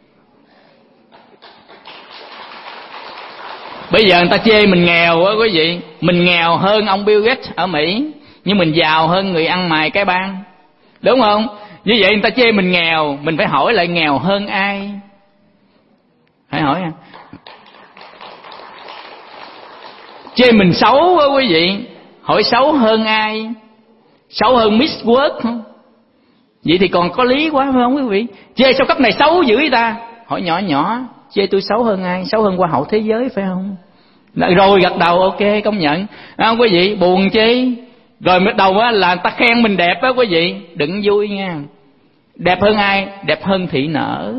Bây giờ người ta chê mình nghèo á quý vị, mình nghèo hơn ông Bill Gates ở Mỹ, nhưng mình giàu hơn người ăn mày cái bang, đúng không? Như vậy người ta chê mình nghèo, mình phải hỏi lại nghèo hơn ai? Phải hỏi à? Chê mình xấu á quý vị, hỏi xấu hơn ai? Xấu hơn Miss World không? Vậy thì còn có lý quá phải không quý vị? Chê sao cấp này xấu dữ ta? Hỏi nhỏ nhỏ, chê tôi xấu hơn ai? Xấu hơn Hoa hậu thế giới phải không? Rồi gật đầu, ok, công nhận. À, quý vị buồn chi? Rồi bắt đầu á là ta khen mình đẹp á quý vị, đừng vui nha. Đẹp hơn ai? Đẹp hơn thị nở.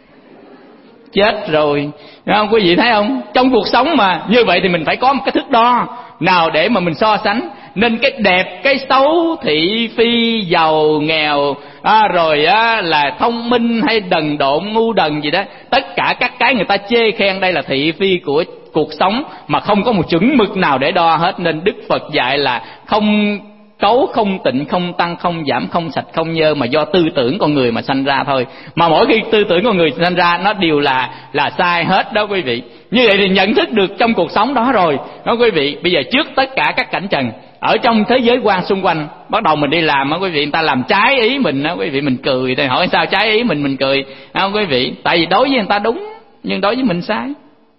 Chết rồi. Không, quý vị thấy không? Trong cuộc sống mà như vậy thì mình phải có một cái thước đo nào để mà mình so sánh. Nên cái đẹp, cái xấu, thị phi, giàu, nghèo, à, rồi á, là thông minh hay đần độn, ngu đần gì đó, tất cả các cái người ta chê khen đây là thị phi của cuộc sống mà không có một chuẩn mực nào để đo hết. Nên Đức Phật dạy là không cấu, không tịnh, không tăng, không giảm, không sạch, không nhơ, mà do tư tưởng con người mà sanh ra thôi. Mà mỗi khi tư tưởng con người sanh ra nó đều là là sai hết đó quý vị. Như vậy thì nhận thức được trong cuộc sống đó rồi đó quý vị. Bây giờ trước tất cả các cảnh trần ở trong thế giới quan xung quanh, bắt đầu mình đi làm á quý vị, người ta làm trái ý mình á quý vị, mình cười. Thì hỏi sao trái ý mình, mình cười không quý vị? Tại vì đối với người ta đúng, nhưng đối với mình sai.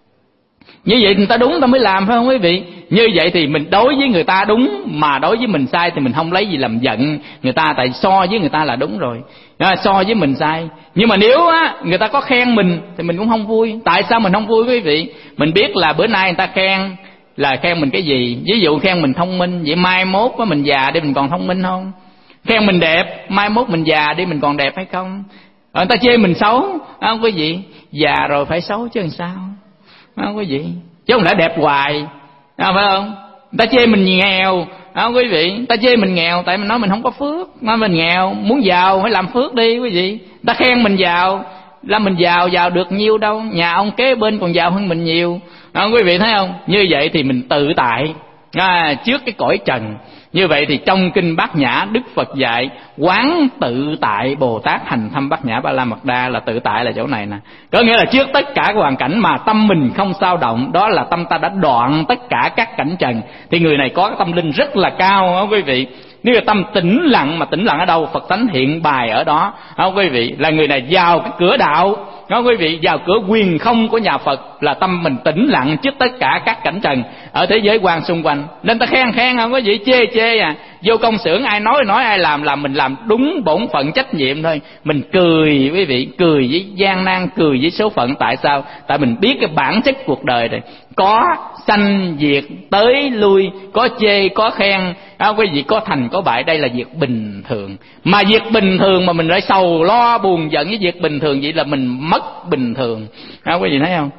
Như vậy người ta đúng ta mới làm, phải không quý vị? Như vậy thì mình đối với người ta đúng, mà đối với mình sai thì mình không lấy gì làm giận người ta, tại so với người ta là đúng rồi, so với mình sai. Nhưng mà nếu á người ta có khen mình thì mình cũng không vui. Tại sao mình không vui quý vị? Mình biết là bữa nay người ta khen là khen mình cái gì. Ví dụ khen mình thông minh, vậy mai mốt á mình già đi mình còn thông minh không? Khen mình đẹp, mai mốt mình già đi mình còn đẹp hay không? Người ta chê mình xấu, không quý vị? Già rồi phải xấu chứ làm sao, không quý vị? Chứ không lẽ đẹp hoài, à, phải không? Người ta chê mình nghèo, không quý vị? Người ta chê mình nghèo tại mình nói mình không có phước. Nói mình nghèo, muốn giàu phải làm phước đi quý vị. Người ta khen mình giàu, là mình giàu, giàu được nhiêu đâu, nhà ông kế bên còn giàu hơn mình nhiều, không quý vị thấy không? Như vậy thì mình tự tại à, trước cái cõi trần. Như vậy thì trong kinh Bát Nhã, Đức Phật dạy quán tự tại Bồ Tát hành thăm Bát Nhã Ba La Mật Đa, là tự tại là chỗ này nè. Có nghĩa là trước tất cả các hoàn cảnh mà tâm mình không dao động, đó là tâm ta đã đoạn tất cả các cảnh trần, thì người này có cái tâm linh rất là cao đó quý vị. Nếu là tâm tĩnh lặng, mà tĩnh lặng ở đâu? Phật tánh hiện bài ở đó, đó quý vị. Là người này vào cái cửa đạo, đó quý vị, vào cửa quyền không của nhà Phật, là tâm mình tĩnh lặng trước tất cả các cảnh trần ở thế giới quan xung quanh. Nên ta khen khen không có gì, chê chê à. Vô công xưởng ai nói nói, ai làm làm, mình làm đúng bổn phận trách nhiệm thôi. Mình cười quý vị, cười với gian nan, cười với số phận. Tại sao? Tại mình biết cái bản chất cuộc đời này, có sanh diệt, tới lui, có chê có khen, à, quý vị, có thành có bại, đây là việc bình thường. Mà việc bình thường mà mình lại sầu lo buồn giận với việc bình thường, vậy là mình mất bình thường, à, quý vị thấy không?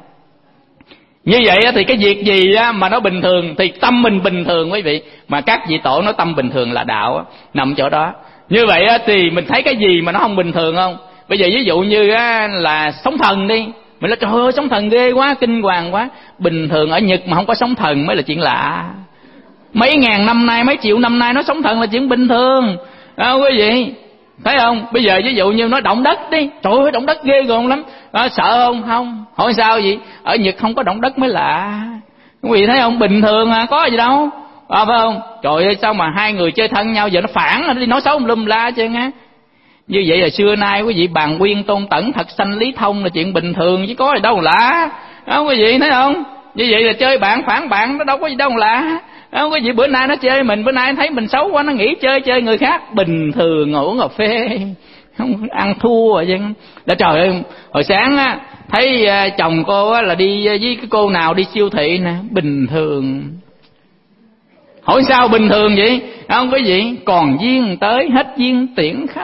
Như vậy thì cái việc gì mà nó bình thường thì tâm mình bình thường quý vị. Mà các vị tổ nói tâm bình thường là đạo, nằm chỗ đó. Như vậy thì mình thấy cái gì mà nó không bình thường không? Bây giờ ví dụ như là sóng thần đi, mình nói trời ơi sóng thần ghê quá, kinh hoàng quá. Bình thường ở Nhật mà không có sóng thần mới là chuyện lạ. Mấy ngàn năm nay, mấy triệu năm nay nó sóng thần là chuyện bình thường, à, quý vị thấy không? Bây giờ ví dụ như nói động đất đi, trời ơi động đất ghê gớm lắm, à, sợ không? Không. Hỏi sao vậy? Ở Nhật không có động đất mới lạ, quý vị thấy không? Bình thường à, có gì đâu, à, phải không? Trời ơi sao mà hai người chơi thân nhau giờ nó phản, nó đi nói xấu lum la chứ á. Như vậy là xưa nay quý vị bàn quyên tôn tẩn thật sanh lý thông là chuyện bình thường chứ có gì đâu lạ. Không quý vị thấy không? Như vậy là chơi bạn phản bạn nó đâu có gì đâu lạ. Không quý vị, bữa nay nó chơi mình, bữa nay thấy mình xấu quá nó nghĩ chơi chơi người khác, bình thường ngồi uống cà phê, không ăn thua rồi chứ. Đã trời ơi, hồi sáng á thấy chồng cô á là đi với cái cô nào đi siêu thị nè, bình thường. Hỏi sao bình thường vậy? Không quý vị, còn duyên tới hết duyên tiễn khách.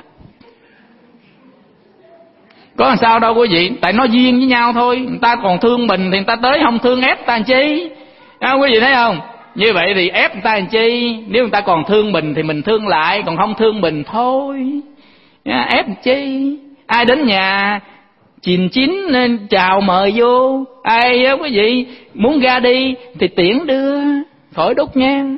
Có làm sao đâu quý vị, tại nó duyên với nhau thôi. Người ta còn thương mình thì người ta tới, không thương ép ta làm chi. Không quý vị thấy không? Như vậy thì ép người ta làm chi? Nếu người ta còn thương mình thì mình thương lại, còn không thương mình thôi. Ép làm chi? Ai đến nhà chín chín nên chào mời vô, ai á quý vị muốn ra đi thì tiễn đưa, khỏi đốt nhang.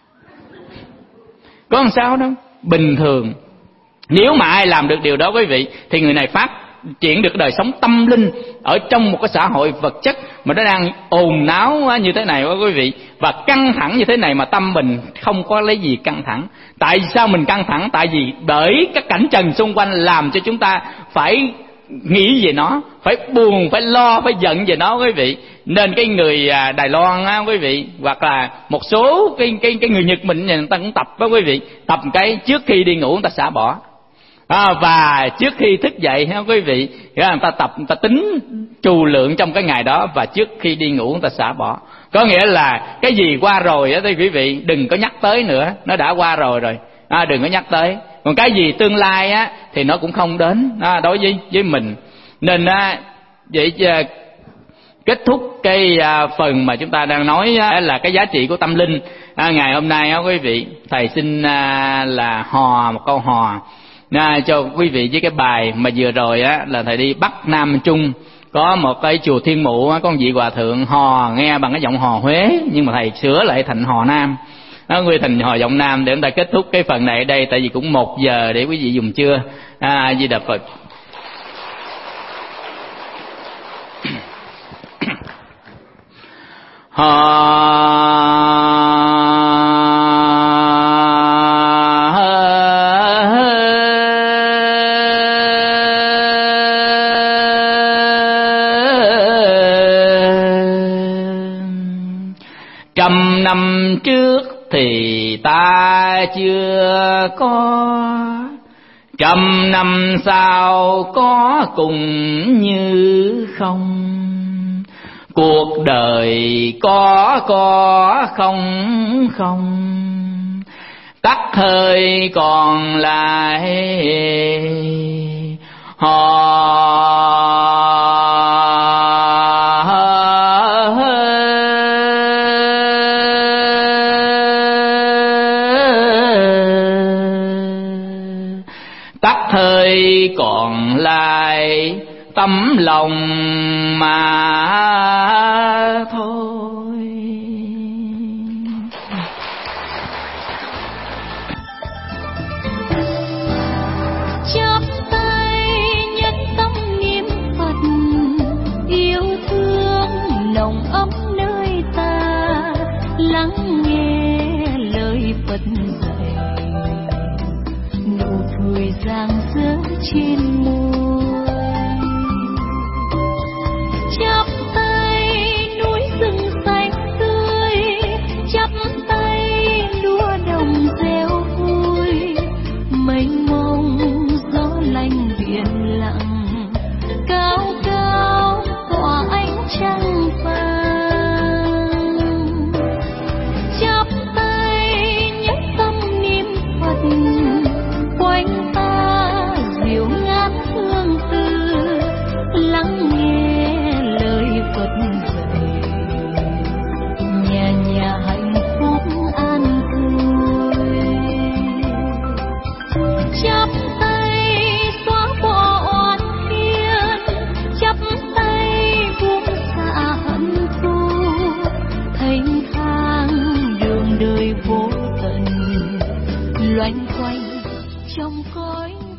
Có làm sao đâu, bình thường. Nếu mà ai làm được điều đó quý vị thì người này phát triển được đời sống tâm linh ở trong một cái xã hội vật chất mà nó đang ồn náo như thế này đó quý vị, và căng thẳng như thế này mà tâm mình không có lấy gì căng thẳng. Tại sao mình căng thẳng? Tại vì bởi các cảnh trần xung quanh làm cho chúng ta phải nghĩ về nó, phải buồn, phải lo, phải giận về nó quý vị. Nên cái người Đài Loan á quý vị, hoặc là một số cái cái cái người Nhật mình người ta cũng tập đó quý vị, tập cái trước khi đi ngủ người ta xả bỏ. À, và trước khi thức dậy ha quý vị, người ta tập, người ta tính trù lượng trong cái ngày đó, và trước khi đi ngủ người ta xả bỏ. Có nghĩa là cái gì qua rồi á quý vị đừng có nhắc tới nữa, nó đã qua rồi rồi, à, đừng có nhắc tới. Còn cái gì tương lai á thì nó cũng không đến à, đối với với mình. Nên á, vậy kết thúc cái à, phần mà chúng ta đang nói á, là cái giá trị của tâm linh. À, ngày hôm nay á quý vị, thầy xin à, là hò một câu hò à, cho quý vị với cái bài mà vừa rồi á là thầy đi Bắc Nam Trung, có một cái chùa Thiên Mụ á, có một vị hòa thượng hò nghe bằng cái giọng hò Huế, nhưng mà thầy sửa lại thành hò Nam. Nó quy thành hò giọng Nam để chúng ta kết thúc cái phần này ở đây, tại vì cũng một giờ để quý vị dùng trưa. A Di Đà Phật. Trăm năm trước thì ta chưa có, trăm năm sau có cùng như không. Cuộc đời có có không không, tắt hơi còn lại họ. Thời còn lại tấm lòng mà thôi. Chắp tay nhất tâm niệm Phật, yêu thương nồng ấm nơi ta, lắng nghe lời Phật dạy, nụ cười rạng rỡ trên môi. Chắp tay núi rừng xanh tươi, chắp tay lúa đồng reo vui, mênh mông gió lạnh biển lặng, cao cao tỏa ánh trăng vàng. Chắp tay nhất tâm niệm Phật, quanh ta dịu ngát hương từ, lắng nghe lời Phật dạy, nhà nhà hạnh phúc an vui. Chắp tay xóa bỏ oan khiên, chắp tay buông xả hận thù, thanh thang đường đời vô tận, loanh quanh trong cõi